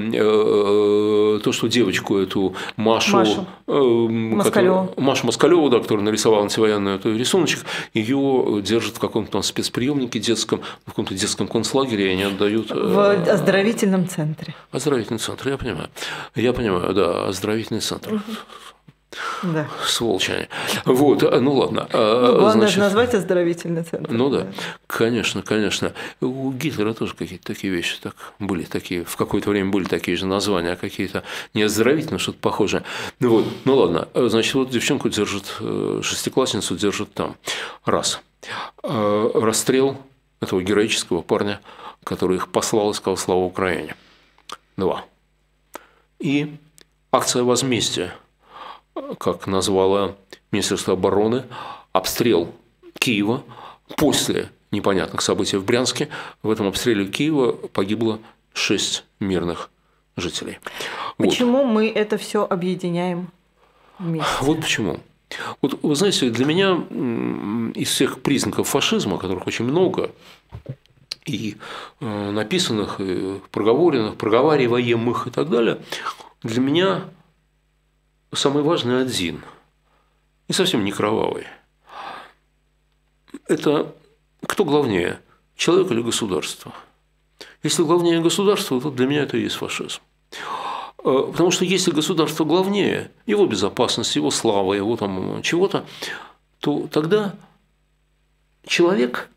э, то, что девочку эту Машу, Машу. Э, Москалёву. Машу Москалёву, да, которая нарисовала антивоенный этот рисуночек, ее держат в каком-то там спецприемнике детском, в каком-то детском концлагере, и они отдают… В оздоровительном центре. Оздоровительный центр, я понимаю. Я понимаю, да, оздоровительный центр. Угу. Да. Сволочи они. Вот, ну ладно. Ну, главное Значит, же назвать оздоровительный центр. Ну да, конечно, конечно. У Гитлера тоже какие-то такие вещи так были, такие, в какое-то время были такие же названия, а какие-то не оздоровительные, что-то похожее. Ну вот, ну ладно. Значит, вот девчонку держат, шестиклассницу держат там. Раз. Расстрел этого героического парня, который их послал и сказал «Слава Украине». Два. И акция возмездия, как назвала Министерство обороны, обстрел Киева после непонятных событий в Брянске. В этом обстреле Киева погибло шесть мирных жителей. Почему вот. мы это все объединяем вместе? Вот почему. Вот вы знаете, для меня из всех признаков фашизма, которых очень много, и написанных, и проговоренных, проговариваемых и так далее, для меня самый важный один, и совсем не кровавый. Это кто главнее, человек или государство? Если главнее государство, то для меня это и есть фашизм. Потому что если государство главнее, его безопасность, его слава, его там чего-то, то тогда человек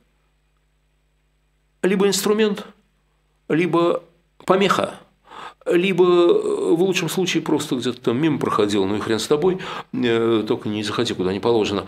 либо инструмент, либо помеха, либо в лучшем случае просто где-то там мимо проходил, ну и хрен с тобой, только не заходи куда не положено,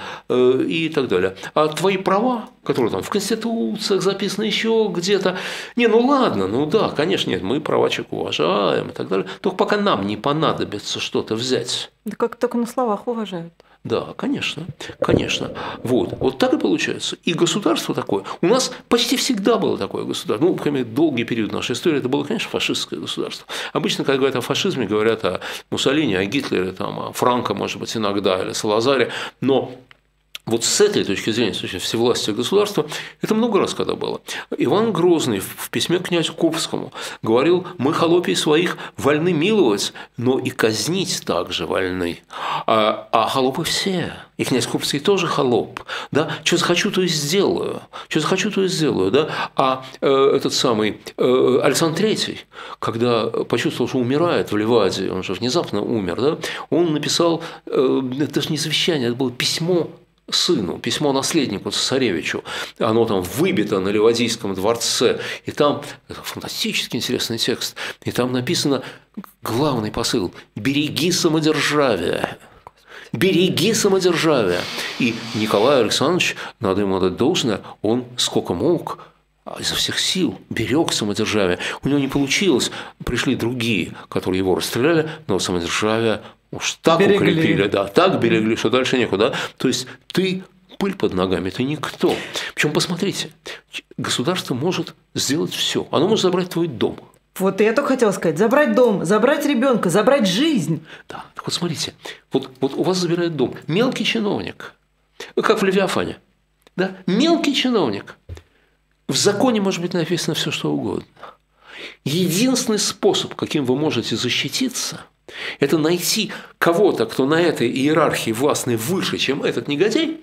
и так далее. А твои права, которые там в конституциях записаны еще где-то, не, ну ладно, ну да, конечно, нет, мы права человека уважаем и так далее, только пока нам не понадобится что-то взять. Да как только на словах уважают. Да, конечно, конечно. Вот, вот так и получается. И государство такое. У нас почти всегда было такое государство. Ну, например, долгий период нашей истории это было, конечно, фашистское государство. Обычно, когда говорят о фашизме, говорят о Муссолини, о Гитлере, там, о Франко, может быть, иногда, или Салазаре. Но вот с этой точки зрения, с точки зрения всевластия государства, это много раз когда было. Иван Грозный в письме к князю Курбскому говорил: «Мы холопий своих вольны миловать, но и казнить также вольны». А, а холопы все. И князь Курбский тоже холоп. Да? Что захочу, то и сделаю. Что захочу, то и сделаю. Да? А э, этот самый э, Александр Третий, когда почувствовал, что умирает в Ливаде, он же внезапно умер, да? Он написал, э, это же не завещание, это было письмо сыну, письмо наследнику цесаревичу, оно там выбито на Ливадийском дворце, и там это фантастически интересный текст, и там написано главный посыл: «Береги самодержавие». Береги самодержавие. И Николай Александрович, надо ему отдать должное, он сколько мог, изо всех сил берег самодержавие. У него не получилось, пришли другие, которые его расстреляли, но самодержавие уж так берегли. укрепили, да, так берегли, что дальше некуда. То есть ты пыль под ногами, ты никто. Причем посмотрите, государство может сделать все. Оно может забрать твой дом. Вот я только хотела сказать: забрать дом, забрать ребенка, забрать жизнь. Да, так вот смотрите, вот, вот у вас забирают дом. Мелкий чиновник, как в Левиафане, да, мелкий чиновник. В законе может быть написано все, что угодно. Единственный способ, каким вы можете защититься, это найти кого-то, кто на этой иерархии властной выше, чем этот негодяй,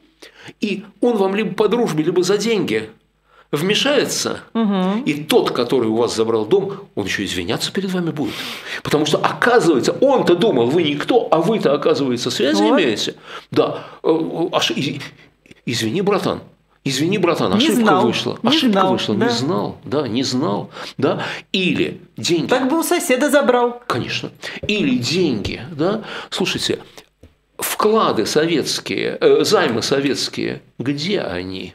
и он вам либо по дружбе, либо за деньги вмешается, угу. И тот, который у вас забрал дом, он еще извиняться перед вами будет. Потому что, оказывается, он-то думал, вы никто, а вы-то, оказывается, связи вот. имеете. Да, аж извини, братан. Извини, братан, ошибка не знал, вышла. Не ошибка знал, вышла, да. не знал, да, не знал, да. Или деньги. Так бы у соседа забрал. Конечно. Или деньги, да. Слушайте, вклады советские, э, займы советские, где они?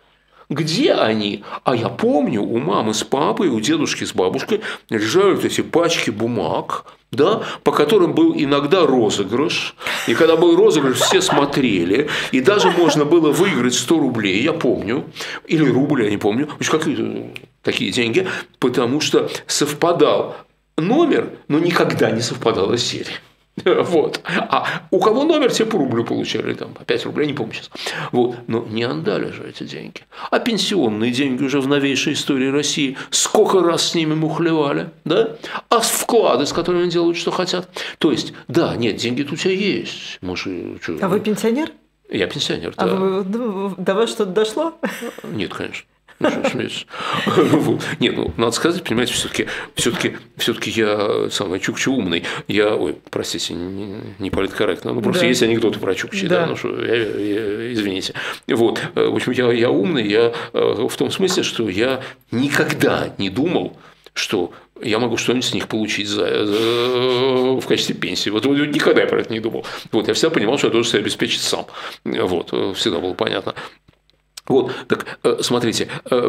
Где они? А я помню, у мамы с папой, у дедушки с бабушкой лежали эти пачки бумаг, да, по которым был иногда розыгрыш. И когда был розыгрыш, все смотрели. И даже можно было выиграть сто рублей, я помню. Или рубль, я не помню. Какие такие деньги. Потому что совпадал номер, но никогда не совпадала серия. Вот. А у кого номер, те по рублю получали, там, по пять рублей, не помню сейчас. Вот. Но не отдали же эти деньги. А пенсионные деньги уже в новейшей истории России сколько раз с ними мухлевали, да? А вклады, с которыми делают, что хотят. То есть, да, нет, деньги-то у тебя есть. Может, а вы пенсионер? Я пенсионер, а да. Вы, до вас что-то дошло? Нет, конечно. Ну, что смеешься? Нет, ну, надо сказать, понимаете, все-таки все-таки все-таки я самый Чукча умный. Я, ой, простите, не, не политкорректно. Ну, просто да. Есть анекдоты про Чукчи, да, да ну что, я, я, извините. Вот, в общем, я, я умный, я в том смысле, что я никогда не думал, что я могу что-нибудь с них получить за, за, в качестве пенсии. Вот никогда я про это не думал. Вот, я всегда понимал, что я должен себя обеспечить сам. Вот, всегда было понятно. Вот, так смотрите,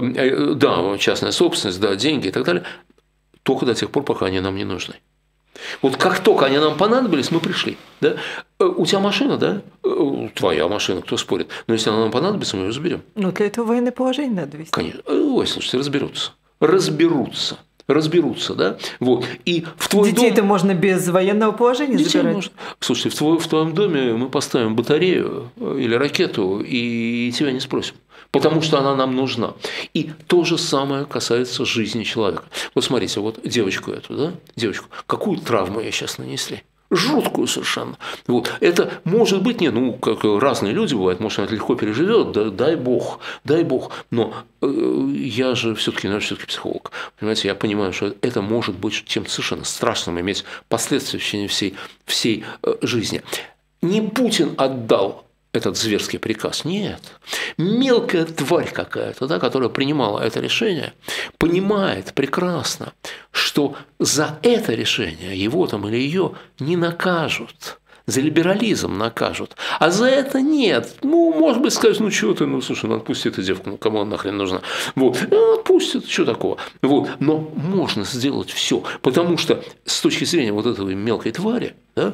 да, частная собственность, да, деньги и так далее, только до тех пор, пока они нам не нужны. Вот как только они нам понадобились, мы пришли. Да? У тебя машина, да? Твоя машина, кто спорит. Но если она нам понадобится, мы ее заберем. Ну, для этого военное положение надо вести. Конечно. Ой, слушайте, разберутся. Разберутся. Разберутся, да? Вот. И в твой Детей-то дом... можно без военного положения Детей забирать? Можно. Слушайте, в, твой, в твоем доме мы поставим батарею или ракету и тебя не спросим. Потому что она нам нужна. И то же самое касается жизни человека. Вот смотрите, вот девочку эту, да? Девочку. Какую травму ей сейчас нанесли? Жуткую совершенно. Вот. Это может быть, нет, ну, как разные люди бывают, может, она это легко переживет, да, дай бог, дай бог. Но э, я же все-таки, наверное, все-таки психолог. Понимаете, я понимаю, что это может быть чем-то совершенно страшным, иметь последствия в течение всей, всей э, жизни. Не Путин отдал этот зверский приказ. Нет. Мелкая тварь какая-то, да, которая принимала это решение, понимает прекрасно, что за это решение его там или ее не накажут. За либерализм накажут. А за это нет. Ну, может быть, скажешь, ну, что ты, ну, слушай, ну, отпусти эту девку, ну, кому она нахрен нужна. Вот. Ну, отпустит, что такого. Вот. Но можно сделать все, потому что с точки зрения вот этой мелкой твари, да,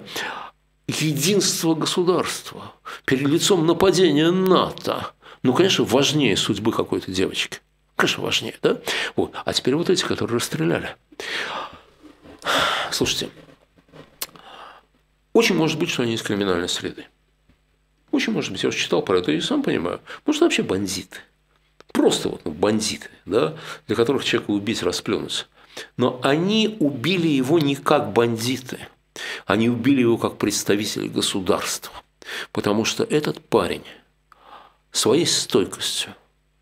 единство государства перед лицом нападения НАТО, ну, конечно, важнее судьбы какой-то девочки. Конечно, важнее, да? Вот. А теперь вот эти, которые расстреляли. Слушайте, очень может быть, что они из криминальной среды. Очень может быть, я уже читал про это и сам понимаю. Может, вообще бандиты. Просто вот ну, бандиты, да, для которых человека убить, расплюнуть. Но они убили его не как бандиты. Они убили его как представители государства, потому что этот парень своей стойкостью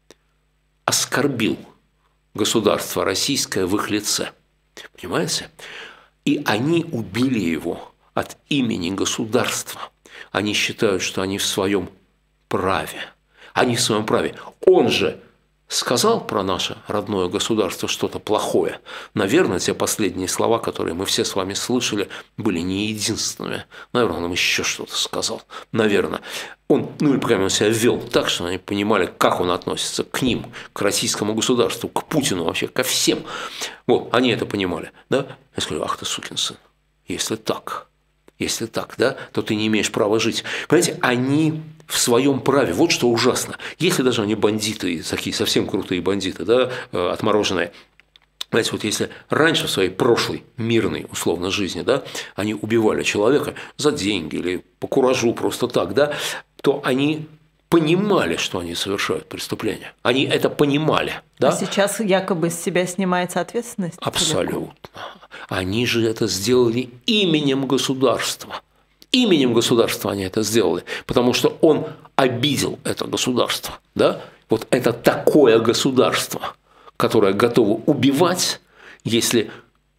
оскорбил государство российское в их лице. Понимаете? И они убили его от имени государства. Они считают, что они в своем праве. Они в своем праве. Он же сказал про наше родное государство что-то плохое. Наверное, те последние слова, которые мы все с вами слышали, были не единственными. Наверное, он им еще что-то сказал. Наверное. Он, ну или, по крайней мере, себя вел так, что они понимали, как он относится к ним, к российскому государству, к Путину, вообще ко всем. Вот, они это понимали. Да? Я сказал, ах ты сукин сын, если так, если так, да, то ты не имеешь права жить. Понимаете, они в своем праве. Вот что ужасно. Если даже они бандиты, такие совсем крутые бандиты, да, отмороженные. Знаете, вот если раньше в своей прошлой мирной, условно, жизни, да, они убивали человека за деньги или по куражу просто так, да, то они понимали, что они совершают преступление. Они это понимали. Да? А сейчас якобы с себя снимается ответственность? Абсолютно. Они же это сделали именем государства. Именем государства они это сделали, потому что он обидел это государство. Да? Вот это такое государство, которое готово убивать, если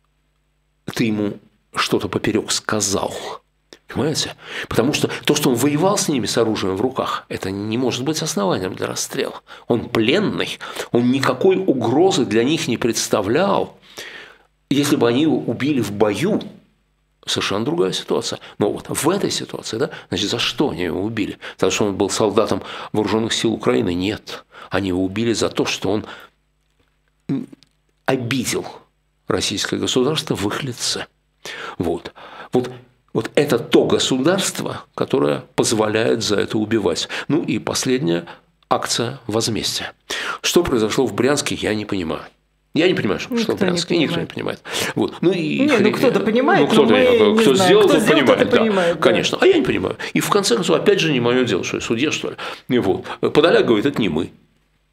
ты ему что-то поперек сказал. Понимаете? Потому что то, что он воевал с ними с оружием в руках, это не может быть основанием для расстрела. Он пленный, он никакой угрозы для них не представлял. Если бы они его убили в бою, совершенно другая ситуация. Но вот в этой ситуации, да, значит, за что они его убили? За то, что он был солдатом вооруженных сил Украины? Нет. Они его убили за то, что он обидел российское государство в их лице. Вот. Вот. Вот это то государство, которое позволяет за это убивать. Ну и последняя акция возмездия. Что произошло в Брянске, я не понимаю. Я не понимаю, что никто в Брянске, никто не понимает. Вот. Ну, и не, хрен... ну кто-то понимает, ну, кто-то, но мы кто не сделал, кто кто сделал, понимает. Да, понимает да. Конечно. А я не понимаю. И в конце концов, опять же, не мое дело, что я судья, что ли. Вот. Подоляк говорит, это не мы.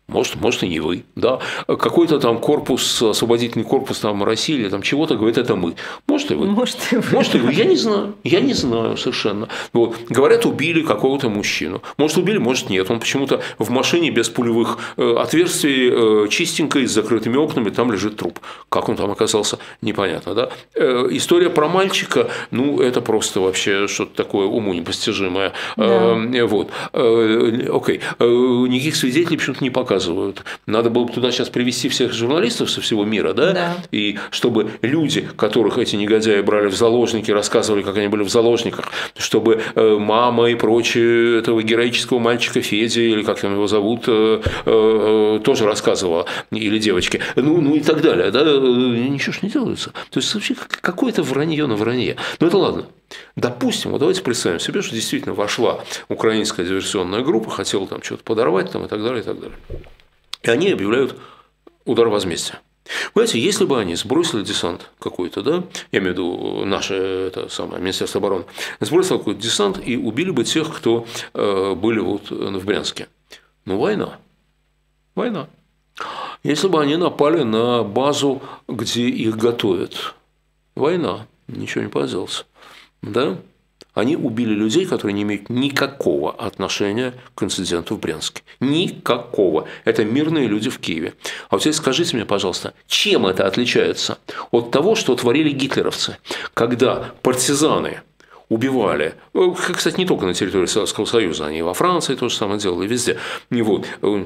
Может, может, и не вы, да. Какой-то там корпус, освободительный корпус там России или там чего-то говорит, это мы. Может, и вы. Может, и вы. Может, и вы. Я не знаю. Я не знаю совершенно. Вот. Говорят, убили какого-то мужчину. Может, убили, может, нет. Он почему-то в машине без пулевых отверстий, чистенькой, с закрытыми окнами, там лежит труп. Как он там оказался, непонятно, да. История про мальчика, ну, это просто вообще что-то такое уму непостижимое. Да. Вот. Окей. Никаких свидетелей почему-то не показывают. Надо было бы туда сейчас привести всех журналистов со всего мира, да? Да. И чтобы люди, которых эти негодяи брали в заложники, рассказывали, как они были в заложниках, чтобы мама и прочие этого героического мальчика Феди, или как там его зовут, тоже рассказывала, или девочки, ну, ну и так далее, да? Ничего ж не делается. То есть вообще какое-то вранье на вранье. Ну это ладно. Допустим, вот давайте представим себе, что действительно вошла украинская диверсионная группа, хотела там что-то подорвать там, и так далее, и так далее. И они объявляют удар возмездия. Понимаете, если бы они сбросили десант какой-то, да, я имею в виду наше это самое, Министерство обороны, сбросило какой-то десант и убили бы тех, кто э, были вот в Брянске. Ну, война. Война. Если бы они напали на базу, где их готовят. Война. Ничего не поделался. Да? Они убили людей, которые не имеют никакого отношения к инциденту в Брянске. Никакого. Это мирные люди в Киеве. А вот теперь скажите мне, пожалуйста, чем это отличается от того, что творили гитлеровцы, когда партизаны убивали, кстати, не только на территории Советского Союза, они и во Франции то же самое делали, везде. Вот.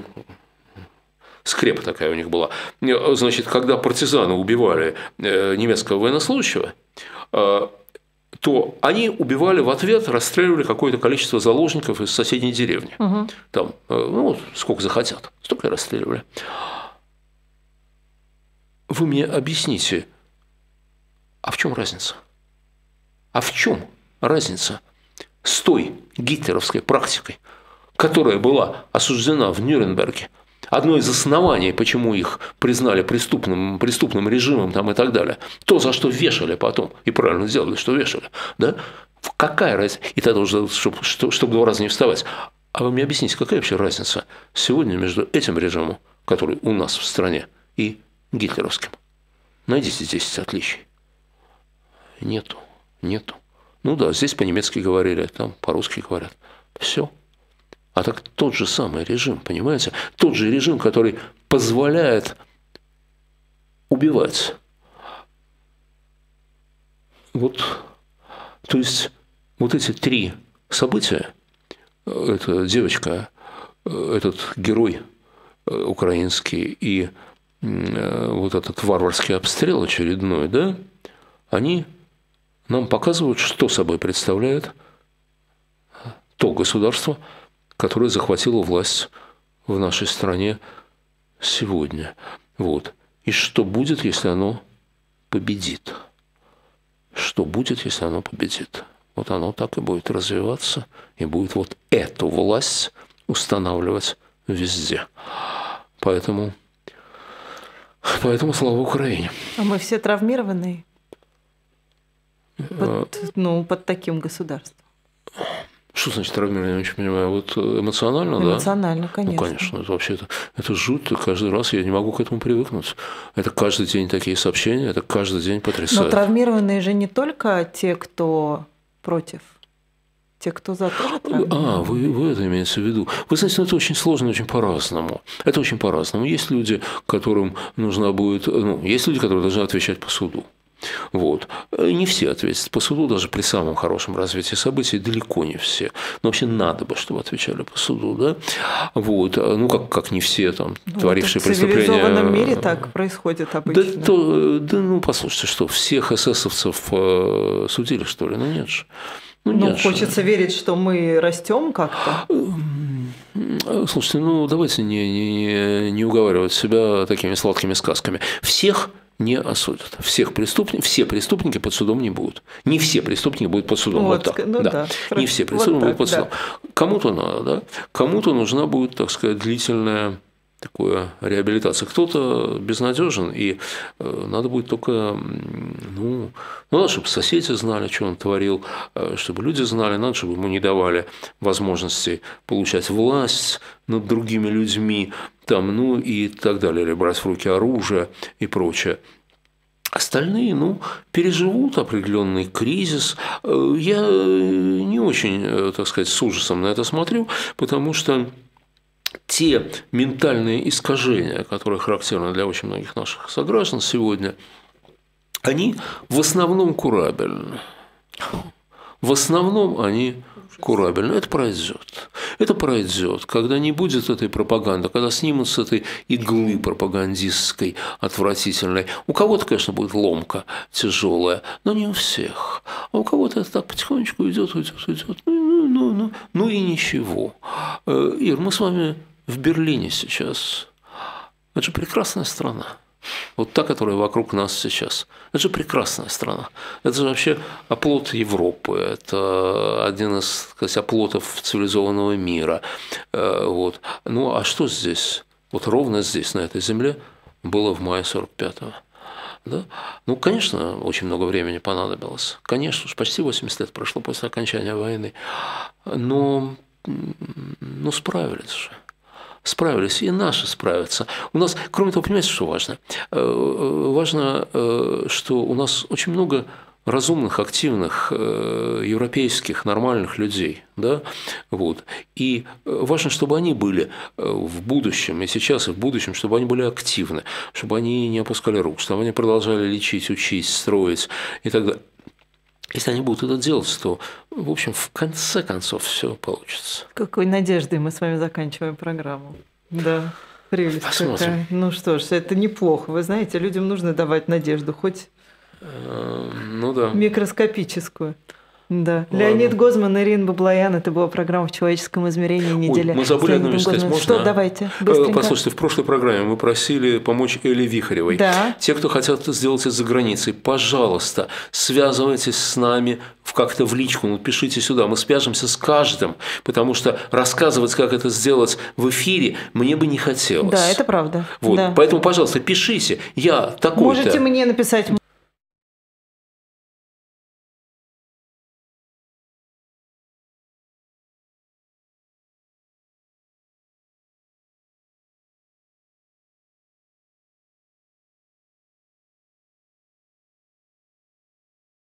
Скрепа такая у них была. Значит, когда партизаны убивали немецкого военнослужащего, то они убивали в ответ, расстреливали какое-то количество заложников из соседней деревни. Угу. Там, ну, сколько захотят, столько и расстреливали. Вы мне объясните, а в чем разница? А в чем разница с той гитлеровской практикой, которая была осуждена в Нюрнберге? Одно из оснований, почему их признали преступным, преступным режимом там, и так далее, то, за что вешали потом, и правильно сделали, что вешали, да? Какая разница? И тогда уже, чтобы, чтобы два раза не вставать. А вы мне объясните, какая вообще разница сегодня между этим режимом, который у нас в стране, и гитлеровским? Найдите десять отличий. Нету, нету. Ну да, здесь по-немецки говорили, там по-русски говорят. Все. А так тот же самый режим, понимаете? Тот же режим, который позволяет убивать. Вот, то есть, вот эти три события, эта девочка, этот герой украинский и вот этот варварский обстрел очередной, да, они нам показывают, что собой представляет то государство, которое захватило власть в нашей стране сегодня. Вот. И что будет, если оно победит? Что будет, если оно победит? Вот оно так и будет развиваться, и будет вот эту власть устанавливать везде. Поэтому, поэтому слава Украине. А мы все травмированные под, ну, под таким государством. Что значит травмирование? Я не очень понимаю. Вот эмоционально, да? Эмоционально, конечно. Ну, конечно. Это вообще это, это жутко. Каждый раз я не могу к этому привыкнуть. Это каждый день такие сообщения, это каждый день потрясает. Но травмированные же не только те, кто против. Те, кто за, тоже травмированы. А, вы, вы это имеете в виду. Вы знаете, это очень сложно, очень по-разному. Это очень по-разному. Есть люди, которым нужна будет... Ну, есть люди, которые должны отвечать по суду. Вот. Не все ответят по суду, даже при самом хорошем развитии событий, далеко не все. Но вообще надо бы, чтобы отвечали по суду, да? Вот. Ну, как, как не все там, ну, творившие преступления. В цивилизованном мире так происходит обычно. Да, то, да, ну, послушайте, что, всех эсэсовцев судили, что ли? Ну, нет же. Ну, ну хочется же верить, что мы растем как-то. Слушайте, ну, давайте не, не, не уговаривать себя такими сладкими сказками. Всех не осудят. Всех преступников, все преступники под судом не будут. Не все преступники будут под судом. Вот, вот так. Ну, да. Да. Не все преступники вот будут под судом. Да. Кому-то надо, да? Кому-то нужна будет, так сказать, длительная такое реабилитация. Кто-то безнадежен, и надо будет только, ну, ну, надо, чтобы соседи знали, что он творил, чтобы люди знали, надо, чтобы ему не давали возможности получать власть над другими людьми, там, ну и так далее, или брать в руки оружие и прочее. Остальные, ну, переживут определенный кризис. Я не очень, так сказать, с ужасом на это смотрю, потому что те ментальные искажения, которые характерны для очень многих наших сограждан сегодня, они в основном курабельны. В основном они курабельны. Это пройдет. Это пройдет, когда не будет этой пропаганды, когда снимут с этой иглы пропагандистской, отвратительной. У кого-то, конечно, будет ломка тяжелая, но не у всех. А у кого-то это так потихонечку идет, идет, идет. Ну, ну, ну, ну и ничего. Ир, мы с вами в Берлине сейчас. Это же прекрасная страна. Вот та, которая вокруг нас сейчас. Это же прекрасная страна. Это же вообще оплот Европы. Это один из, сказать, оплотов цивилизованного мира. Вот. Ну, а что здесь? Вот ровно здесь, на этой земле, было в мае сорок пятого. Да? Ну, конечно, очень много времени понадобилось. Конечно, уж почти восемьдесят лет прошло после окончания войны. Но, ну, справились же. Справились, и наши справятся. У нас, кроме того, понимаете, что важно? Важно, что у нас очень много разумных, активных, европейских, нормальных людей. Да? Вот. И важно, чтобы они были в будущем, и сейчас, и в будущем, чтобы они были активны, чтобы они не опускали рук, чтобы они продолжали лечить, учить, строить и так далее. Если они будут это делать, то, в общем, в конце концов все получится. Какой надеждой мы с вами заканчиваем программу. Да, прелесть какая. Ну что ж, это неплохо. Вы знаете, людям нужно давать надежду, хоть ну, да. микроскопическую. Да. Ладно. Леонид Гозман, Ирина Баблоян. Это была программа «В человеческом измерении» недели. Ой, мы забыли одну вещь сказать. Можно? Что, давайте, быстренько. Послушайте, в прошлой программе мы просили помочь Элле Вихаревой. Да. Те, кто хотят это сделать это за границей, пожалуйста, связывайтесь с нами как-то в личку, ну, пишите сюда, мы свяжемся с каждым, потому что рассказывать, как это сделать в эфире, мне бы не хотелось. Да, это правда. Вот. Да. Поэтому, пожалуйста, пишите. Я такой-то. Можете мне написать